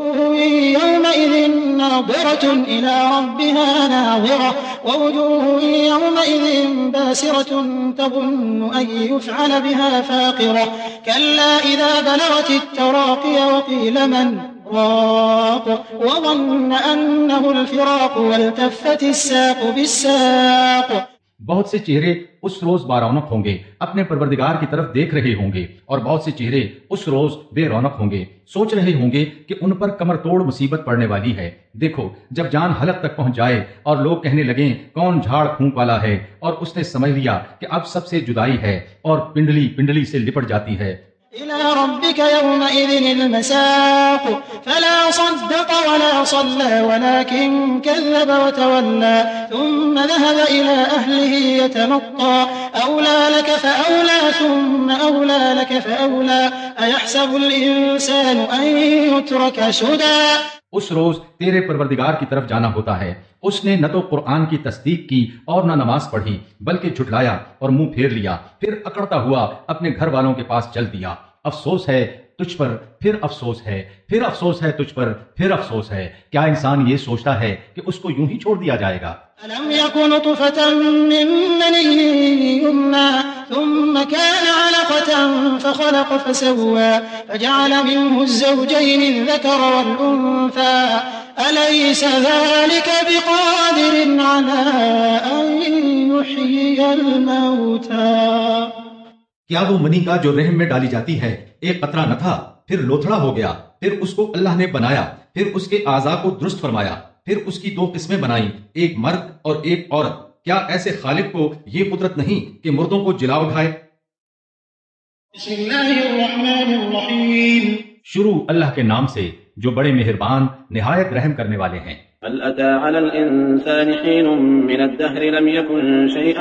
Speaker 1: يومئذ ناظرة إلى ربها ناظرة ووجوه يومئذ باسرة تظن أن يفعل بها فاقرة كلا إذا بلغت التراقي وقيل من راق وظن أنه الفراق والتفت الساق بالساق۔
Speaker 4: بہت سے چہرے اس روز بارونق ہوں گے، اپنے پروردگار کی طرف دیکھ رہے ہوں گے، اور بہت سے چہرے اس روز بے رونق ہوں گے، سوچ رہے ہوں گے کہ ان پر کمر توڑ مصیبت پڑنے والی ہے۔ دیکھو جب جان حلق تک پہنچ جائے اور لوگ کہنے لگیں کون جھاڑ پھونک والا ہے، اور اس نے سمجھ لیا کہ اب سب سے جدائی ہے اور پنڈلی پنڈلی سے لپٹ جاتی ہے۔
Speaker 1: إلى ربك يومئذ المساق فلا صدق ولا صلى ولكن كذب وتولى ثم ذهب إلى أهله يتمطى أولى لك فأولى ثم أولى لك فأولى أيحسب الإنسان أن يترك سدى۔
Speaker 4: اس روز تیرے پروردگار کی طرف جانا ہوتا ہے، اس نے نہ تو قرآن کی تصدیق کی اور نہ نماز پڑھی بلکہ جھٹلایا اور منہ پھیر لیا، پھر اکڑتا ہوا اپنے گھر والوں کے پاس چل دیا۔ افسوس ہے تجھ پر، پھر افسوس ہے، پھر افسوس ہے تجھ پر، پھر افسوس ہے۔ کیا انسان یہ سوچتا ہے کہ اس کو یوں ہی چھوڑ دیا جائے گا؟
Speaker 1: ألم يكن نطفة من مني يمنى ثم كان علقة فخلق فسوى فجعل منه الزوجين الذكر والأنثى أليس ذلك بقادر على أن يحيي الموتى؟
Speaker 4: کیا وہ منی کا جو رحم میں ڈالی جاتی ہے ایک قطرہ نہ تھا، پھر لوتھڑا ہو گیا، پھر اس کو اللہ نے بنایا، پھر اس کے اعضاء کو درست فرمایا، پھر اس کی 2 قسمیں بنائیں، ایک مرد اور ایک عورت؟ کیا ایسے خالق کو یہ قدرت نہیں کہ مردوں کو جلا اٹھائے؟
Speaker 1: بسم اللہ الرحمن الرحیم۔
Speaker 4: شروع اللہ کے نام سے جو بڑے مہربان نہایت رحم کرنے والے ہیں۔
Speaker 3: هل أتى على الإنسان حين من الدهر لم يكن شيئا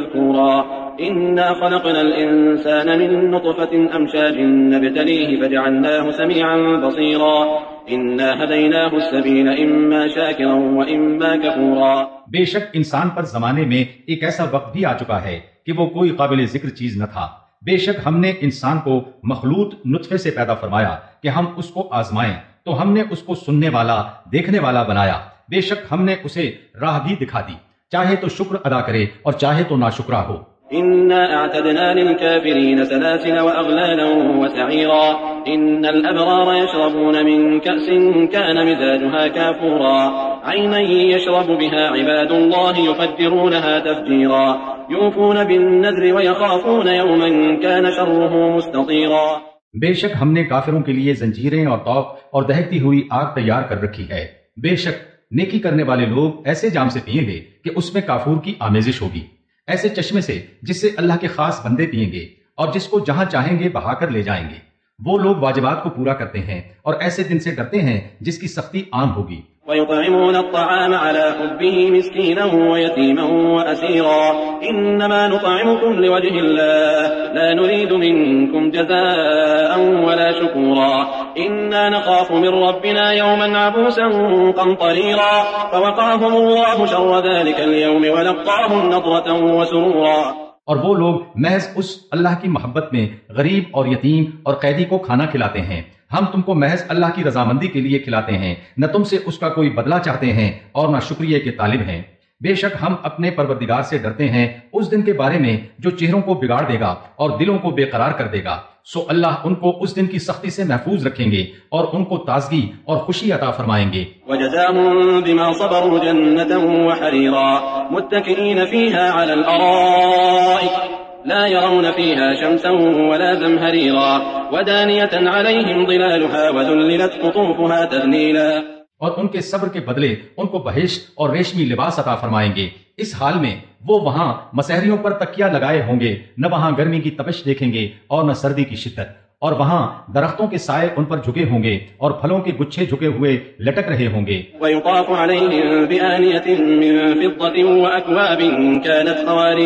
Speaker 3: مذكورا إنا خلقنا الإنسان من نطفة أمشاج نبتليه فجعلناه سميعا بصيرا إنا هديناه السبيل إما شاكرا وإما كفورا۔
Speaker 4: بے شک انسان پر زمانے میں ایک ایسا وقت بھی آ چکا ہے کہ وہ کوئی قابل ذکر چیز نہ تھا۔ بے شک ہم نے انسان کو مخلوط نطفے سے پیدا فرمایا کہ ہم اس کو آزمائیں، تو ہم نے اس کو سننے والا، دیکھنے والا بنایا۔ بے شک ہم نے اسے راہ بھی دکھا دی، چاہے تو شکر ادا کرے اور چاہے تو ناشکرا ہو۔
Speaker 3: إنا أعتدنا للكافرين سلاسل وأغلالا وسعيرا إن الأبرار يشربون من كأس كان مزاجها كافورا عينا يشرب بها عباد الله يفجرونها تفجيرا يوفون بالنذر ويخافون يوما كان شره مستطيرا۔
Speaker 4: بے شک ہم نے کافروں کے لیے زنجیریں اور طوق اور دہکتی ہوئی آگ تیار کر رکھی ہے۔ بے شک نیکی کرنے والے لوگ ایسے جام سے پئیں گے کہ اس میں کافور کی آمیزش ہوگی، ایسے چشمے سے جس سے اللہ کے خاص بندے پئیں گے اور جس کو جہاں چاہیں گے بہا کر لے جائیں گے۔ وہ لوگ واجبات کو پورا کرتے ہیں اور ایسے دن سے ڈرتے ہیں جس کی سختی عام ہوگی۔
Speaker 3: ويطعمون الطعام على حبه مسكينا ويتيما وأسيرا إنما نطعمكم لوجه الله لا نريد منكم جزاء ولا شكورا إنا نخاف من ربنا يوما عبوسا قمطريرا فوقاهم الله شر ذلك اليوم ولقاهم نضرة وسرورا۔
Speaker 4: اور وہ لوگ محض اس اللہ کی محبت میں غریب اور یتیم اور قیدی کو کھانا کھلاتے ہیں۔ ہم تم کو محض اللہ کی رضامندی کے لیے کھلاتے ہیں، نہ تم سے اس کا کوئی بدلہ چاہتے ہیں اور نہ شکریہ کے طالب ہیں۔ بے شک ہم اپنے پروردگار سے ڈرتے ہیں اس دن کے بارے میں جو چہروں کو بگاڑ دے گا اور دلوں کو بے قرار کر دے گا، سو اللہ ان کو اس دن کی سختی سے محفوظ رکھیں گے اور ان کو تازگی اور خوشی عطا فرمائیں گے۔
Speaker 3: وجزاهم بما صبروا جنة وحريرا متكئين فيها على الأرائك لا يرون فيها شمسا ولا زمهريرا ودانية عليهم ظلالها وذللت قطوفها تذليلا۔
Speaker 4: اور ان کے صبر کے بدلے ان کو بہشت اور ریشمی لباس عطا فرمائیں گے۔ اس حال میں وہ وہاں مسحریوں پر تکیہ لگائے ہوں گے، نہ وہاں گرمی کی تپش دیکھیں گے اور نہ سردی کی شدت، اور وہاں درختوں کے سائے ان پر جھکے ہوں گے اور پھلوں کے گچھے جھکے ہوئے لٹک رہے ہوں گے۔
Speaker 3: ويطاف عليهم بآنية من فضة وأكواب كانت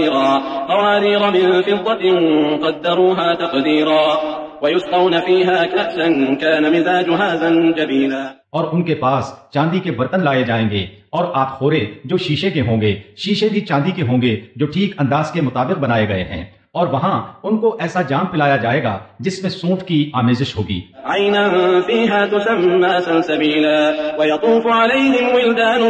Speaker 3: قوارير من فضة قدروها تقديرا ويسقون فيها كأسا كان مزاجها زنجبيلا۔
Speaker 4: اور ان کے پاس چاندی کے برتن لائے جائیں گے اور آب خورے جو شیشے کے ہوں گے، شیشے بھی چاندی کے ہوں گے جو ٹھیک انداز کے مطابق بنائے گئے ہیں، اور وہاں ان کو ایسا جام پلایا جائے گا جس میں سونٹ کی آمیزش ہوگی۔
Speaker 3: عینا فیہا تسمى سلسبیلا ویطوف علیہم ولدان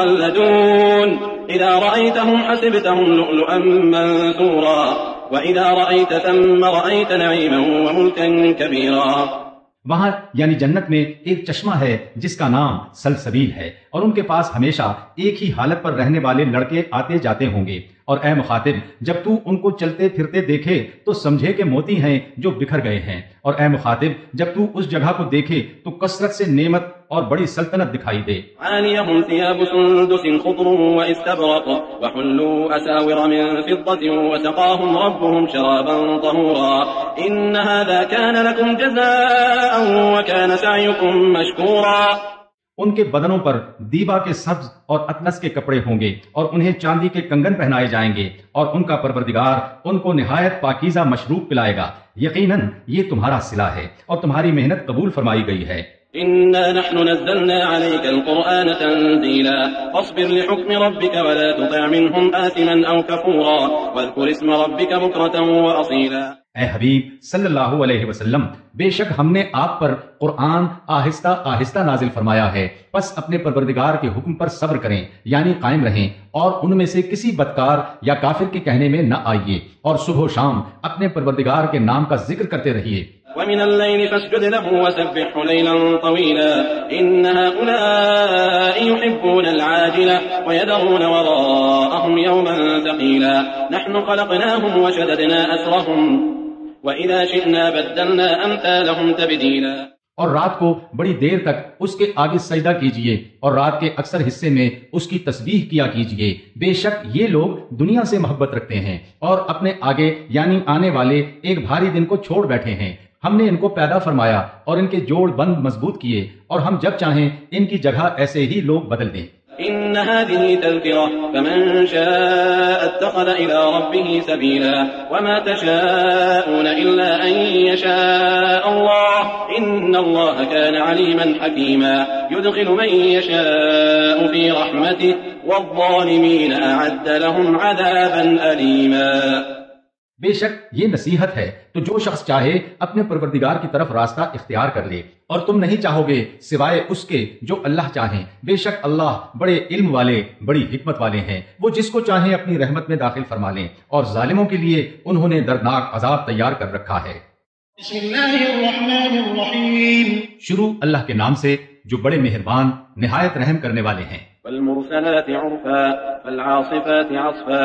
Speaker 3: مخلدون اذا رأیتهم حسبتهم لؤلؤا منثورا واذا رأیت ثم رأیت نعیما وملکا کبیرا۔
Speaker 4: وہاں یعنی جنت میں ایک چشمہ ہے جس کا نام سلسبیل ہے، اور ان کے پاس ہمیشہ ایک ہی حالت پر رہنے والے لڑکے آتے جاتے ہوں گے، اور اے مخاطب جب تو ان کو چلتے پھرتے دیکھے تو سمجھے کہ موتی ہیں جو بکھر گئے ہیں، اور اے مخاطب جب تو اس جگہ کو دیکھے تو کثرت سے نعمت اور بڑی سلطنت دکھائی دے۔
Speaker 3: عالیہم ثیاب سندس خضر واستبرق وحلوا اساور من فضة وسقاهم ربهم شرابا طهورا ان هذا كان لكم جزاء وكان سعيكم مشكورا۔
Speaker 4: ان کے بدنوں پر دیبا کے سبز اور اطلس کے کپڑے ہوں گے اور انہیں چاندی کے کنگن پہنائے جائیں گے، اور ان کا پروردگار ان کو نہایت پاکیزہ مشروب پلائے گا۔ یقیناً یہ تمہارا صلہ ہے اور تمہاری محنت قبول فرمائی گئی ہے۔
Speaker 3: إنا نحن نزلنا عليك القرآن تنزيلا فاصبر لحكم ربك ولا تطع منهم آثما أو كفورا واذكر اسم ربك بكرة وأصيلا۔
Speaker 4: اے حبیب صلی اللہ علیہ وسلم، بے شک ہم نے آپ پر قرآن آہستہ آہستہ نازل فرمایا ہے، پس اپنے پروردگار کے حکم پر صبر کریں، یعنی قائم رہیں، اور ان میں سے کسی بدکار یا کافر کے کہنے میں نہ آئیے، اور صبح و شام اپنے پروردگار کے نام کا ذکر کرتے رہیے۔
Speaker 3: ومن الليل فاسجد له وسبحه ليلا طويلا إن هؤلاء يحبون العاجلة ويذرون وراءهم يوما ثقيلا نحن خلقناهم وشددنا أسرهم وإذا شئنا بدلنا أمثالهم تبديلا۔
Speaker 4: اور رات کو بڑی دیر تک اس کے آگے سجدہ کیجئے اور رات کے اکثر حصے میں اس کی تسبیح کیا کیجئے، بے شک یہ لوگ دنیا سے محبت رکھتے ہیں اور اپنے آگے یعنی آنے والے ایک بھاری دن کو چھوڑ بیٹھے ہیں۔ ہم نے ان کو پیدا فرمایا اور ان کے جوڑ بند مضبوط کیے، اور ہم جب چاہیں ان کی جگہ ایسے ہی لوگ بدل دیں۔
Speaker 3: إن هذه تذكرة فمن شاء اتخذ إلى ربه سبيلا وما تشاءون إلا أن يشاء الله إن الله كان عليما حكيما يدخل من يشاء في رحمته والظالمين أعد لهم عذابا أليما۔
Speaker 4: بے شک یہ نصیحت ہے تو جو شخص چاہے اپنے پروردگار کی طرف راستہ اختیار کر لے، اور تم نہیں چاہو گے سوائے اس کے جو اللہ چاہیں، بے شک اللہ بڑے علم والے بڑی حکمت والے ہیں، وہ جس کو چاہیں اپنی رحمت میں داخل فرما لیں، اور ظالموں کے لیے انہوں نے دردناک عذاب تیار کر رکھا ہے۔
Speaker 1: بسم اللہ الرحمن الرحیم،
Speaker 4: شروع اللہ کے نام سے جو بڑے مہربان نہایت رحم کرنے والے ہیں۔
Speaker 3: والمرسلات عرفا فالعاصفات عصفا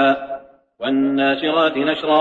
Speaker 3: والناشرات نشرا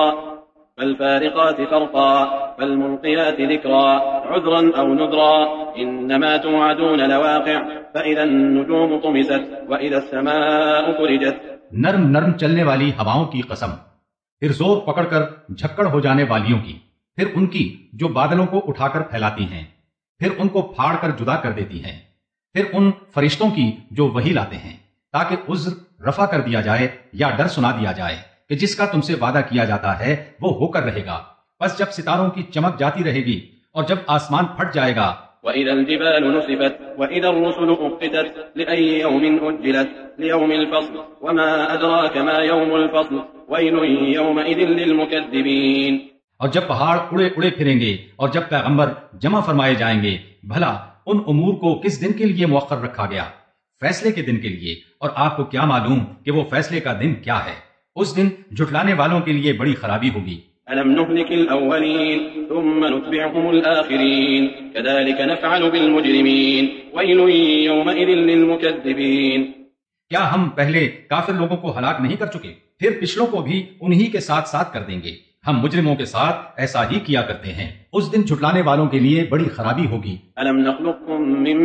Speaker 3: فالفارقات فرقا فالملقيات ذكرا عذرا أو نذرا إنما توعدون لواقع فإذا النجوم طمست وإذا السماء فرجت۔
Speaker 4: نرم نرم چلنے والی ہواؤں کی قسم، پھر زور پکڑ کر جھکڑ ہو جانے والیوں کی، پھر ان کی جو بادلوں کو اٹھا کر پھیلاتی ہیں، پھر ان کو پھاڑ کر جدا کر دیتی ہیں، پھر ان فرشتوں کی جو وحی لاتے ہیں تاکہ عذر رفع کر دیا جائے یا ڈر سنا دیا جائے کہ جس کا تم سے وعدہ کیا جاتا ہے وہ ہو کر رہے گا۔ بس جب ستاروں کی چمک جاتی رہے گی اور جب آسمان پھٹ جائے گا۔
Speaker 3: وَإِذَا الْجِبَالُ نُسِفَتْ وَإِذَا الرُّسُلُ أُقِّتَتْ لِأَيِّ يَوْمٍ أُجِّلَتْ لِيَوْمِ الْفَصْلِ وَمَا أَدْرَاكَ مَا يَوْمُ الْفَصْلِ وَيْلٌ يَوْمَئِذٍ لِّلْمُكَذِّبِينَ۔
Speaker 4: اور جب پہاڑ اڑے اڑے پھریں گے اور جب پیغمبر جمع فرمائے جائیں گے، بھلا ان امور کو کس دن کے لیے مؤخر رکھا گیا؟ فیصلے کے دن کے لیے، اور آپ کو کیا معلوم کہ وہ فیصلے کا دن کیا ہے؟ اس دن جھٹلانے والوں کے لیے بڑی خرابی ہوگی۔
Speaker 3: أَلَمْ نُهْلِكِ الْأَوَّلِينَ ثُمَّ نُتْبِعُهُمُ الْآخِرِينَ كَذَلِكَ نَفْعَلُ بِالْمُجْرِمِينَ وَيْلٌ يَوْمَئِذٍ لِّلْمُكَذِّبِينَ۔ کیا
Speaker 4: ہم پہلے کافر لوگوں کو ہلاک نہیں کر چکے؟ پھر پچھلوں کو بھی انہی کے ساتھ ساتھ کر دیں گے۔ ہم مجرموں کے ساتھ ایسا ہی کیا کرتے ہیں۔ اس دن جھٹلانے والوں کے لیے بڑی خرابی ہوگی۔
Speaker 3: أَلَمْ نَخْلُقكُّم مِّن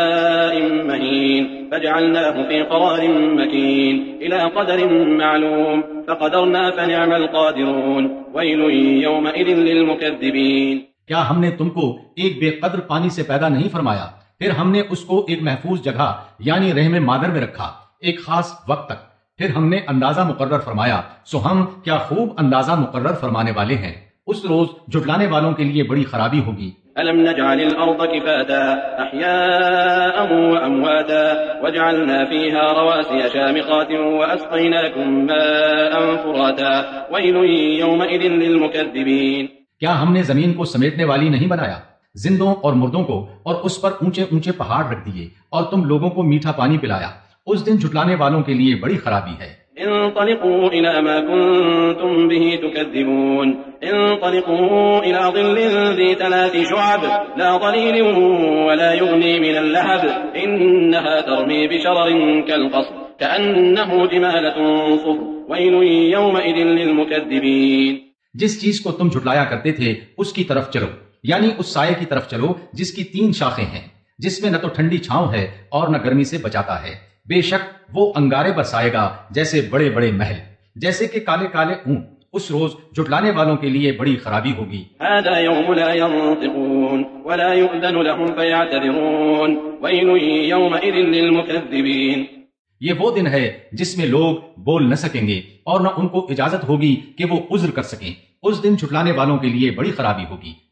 Speaker 3: مَّاءٍ مَّهِينٍ فَجَعَلْنَاهُ فِي قَرَارٍ مَّكِينٍ إِلَى قَدَرٍ مَّعْلُومٍ فَقَدَرْنَا فَنِعْمَ الْقَادِرُونَ وَيْلٌ يَوْمَئِذٍ لِّلْمُكَذِّبِينَ۔ کیا ہم نے تم کو ایک بے قدر پانی سے پیدا نہیں فرمایا، پھر ہم نے اس کو ایک محفوظ جگہ یعنی رحم مادر میں رکھا ایک خاص وقت تک، پھر ہم نے اندازہ مقرر فرمایا، سو ہم کیا خوب اندازہ مقرر فرمانے والے ہیں۔ اس روز جھٹلانے والوں کے لیے بڑی خرابی ہوگی۔ أَلَمْ نَجْعَلِ الْأَرْضَ كِفَاتًا أَحْيَاءً وَأَمْوَاتًا وَجَعَلْنَا فِيهَا رَوَاسِيَ شَامِخَاتٍ وَأَسْقَيْنَاكُم مَّاءً فُرَاتًا وَيْلٌ يَوْمَئِذٍ لِّلْمُكَذِّبِينَ۔
Speaker 4: کیا ہم نے زمین کو سمیٹنے والی نہیں بنایا، زندوں اور مردوں کو، اور اس پر اونچے اونچے پہاڑ رکھ دیے، اور تم لوگوں کو میٹھا پانی پلایا؟ اس دن جھٹلانے والوں کے لیے بڑی خرابی ہے۔
Speaker 3: انطلقوا إلى ما كنتم به تكذبون انطلقوا إلى ظل ذي 3 شعب لا ظليل ولا يغني من اللهب إنها ترمي بشرر كالقصر كأنه جمالة صفر ويل يومئذ للمكذبين۔
Speaker 4: جس چیز کو تم جھٹلایا کرتے تھے اس کی طرف چلو، یعنی اس سائے کی طرف چلو جس کی 3 شاخیں ہیں، جس میں نہ تو ٹھنڈی چھاؤں ہے اور نہ گرمی سے بچاتا ہے۔ بے شک وہ انگارے برسائے گا جیسے بڑے بڑے محل، جیسے کہ کالے کالے اونٹ۔ اس روز جھٹلانے والوں کے لیے بڑی خرابی ہوگی۔
Speaker 3: هذا يوم لا ينطقون ولا يؤذن لهم فيعتذرون ويل يومئذ للمكذبين۔
Speaker 4: یہ وہ دن ہے جس میں لوگ بول نہ سکیں گے اور نہ ان کو اجازت ہوگی کہ وہ عذر کر سکیں۔ اس دن جھٹلانے والوں کے لیے بڑی خرابی ہوگی۔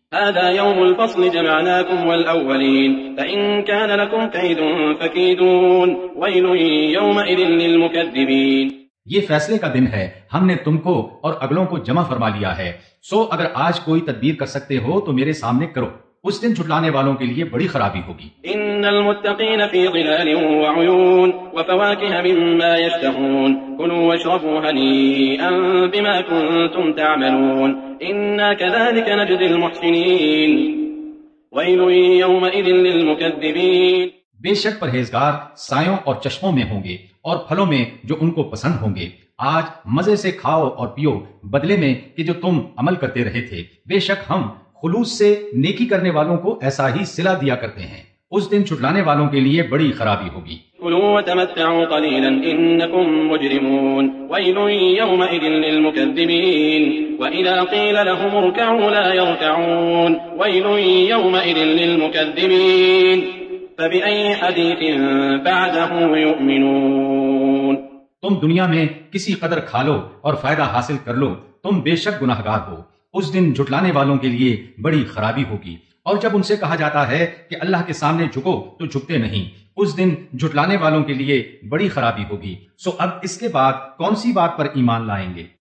Speaker 3: هذا يوم الفصل جمعناكم والأولين فإن كان لكم كيد فكيدون ويل يومئذ للمكذبين.
Speaker 4: یہ فیصلے کا دن ہے، ہم نے تم کو اور اگلوں کو جمع فرما لیا ہے، سو اگر آج کوئی تدبیر کر سکتے ہو تو میرے سامنے کرو، اس دن جھٹلانے والوں کے لیے بڑی خرابی ہوگی.
Speaker 3: إن المتقين في ظلال وعيون وفواكه مما يشتهون كلوا واشربوا هنيئا بما كنتم تعملون إنا كذلك نجزي المحسنين ويل يومئذ للمكذبين.
Speaker 4: بے شک پرہیزگار سایوں اور چشموں میں ہوں گے اور پھلوں میں جو ان کو پسند ہوں گے. آج مزے سے کھاؤ اور پیو بدلے میں کہ جو تم عمل کرتے رہے تھے. بے شک ہم خلوص سے نیکی کرنے والوں کو ایسا ہی صلہ دیا کرتے ہیں. اس دن چھٹلانے والوں کے لیے بڑی خرابی ہوگی.
Speaker 3: كلوا وتمتعوا قليلا إنكم مجرمون ويل يومئذ للمكذبين وإذا قيل لهم اركعوا لا يركعون ويل يومئذ للمكذبين فبأي حديث بعده يؤمنون.
Speaker 4: تم دنیا میں کسی قدر کھا لو اور فائدہ حاصل کر لو، تم بے شک گناہ گار ہو. اس دن جھٹلانے والوں کے لیے بڑی خرابی ہوگی. اور جب ان سے کہا جاتا ہے کہ اللہ کے سامنے جھکو تو جھکتے نہیں. اس دن جھٹلانے والوں کے لیے بڑی خرابی ہوگی. سو اب اس کے بعد کون سی بات پر ایمان لائیں گے؟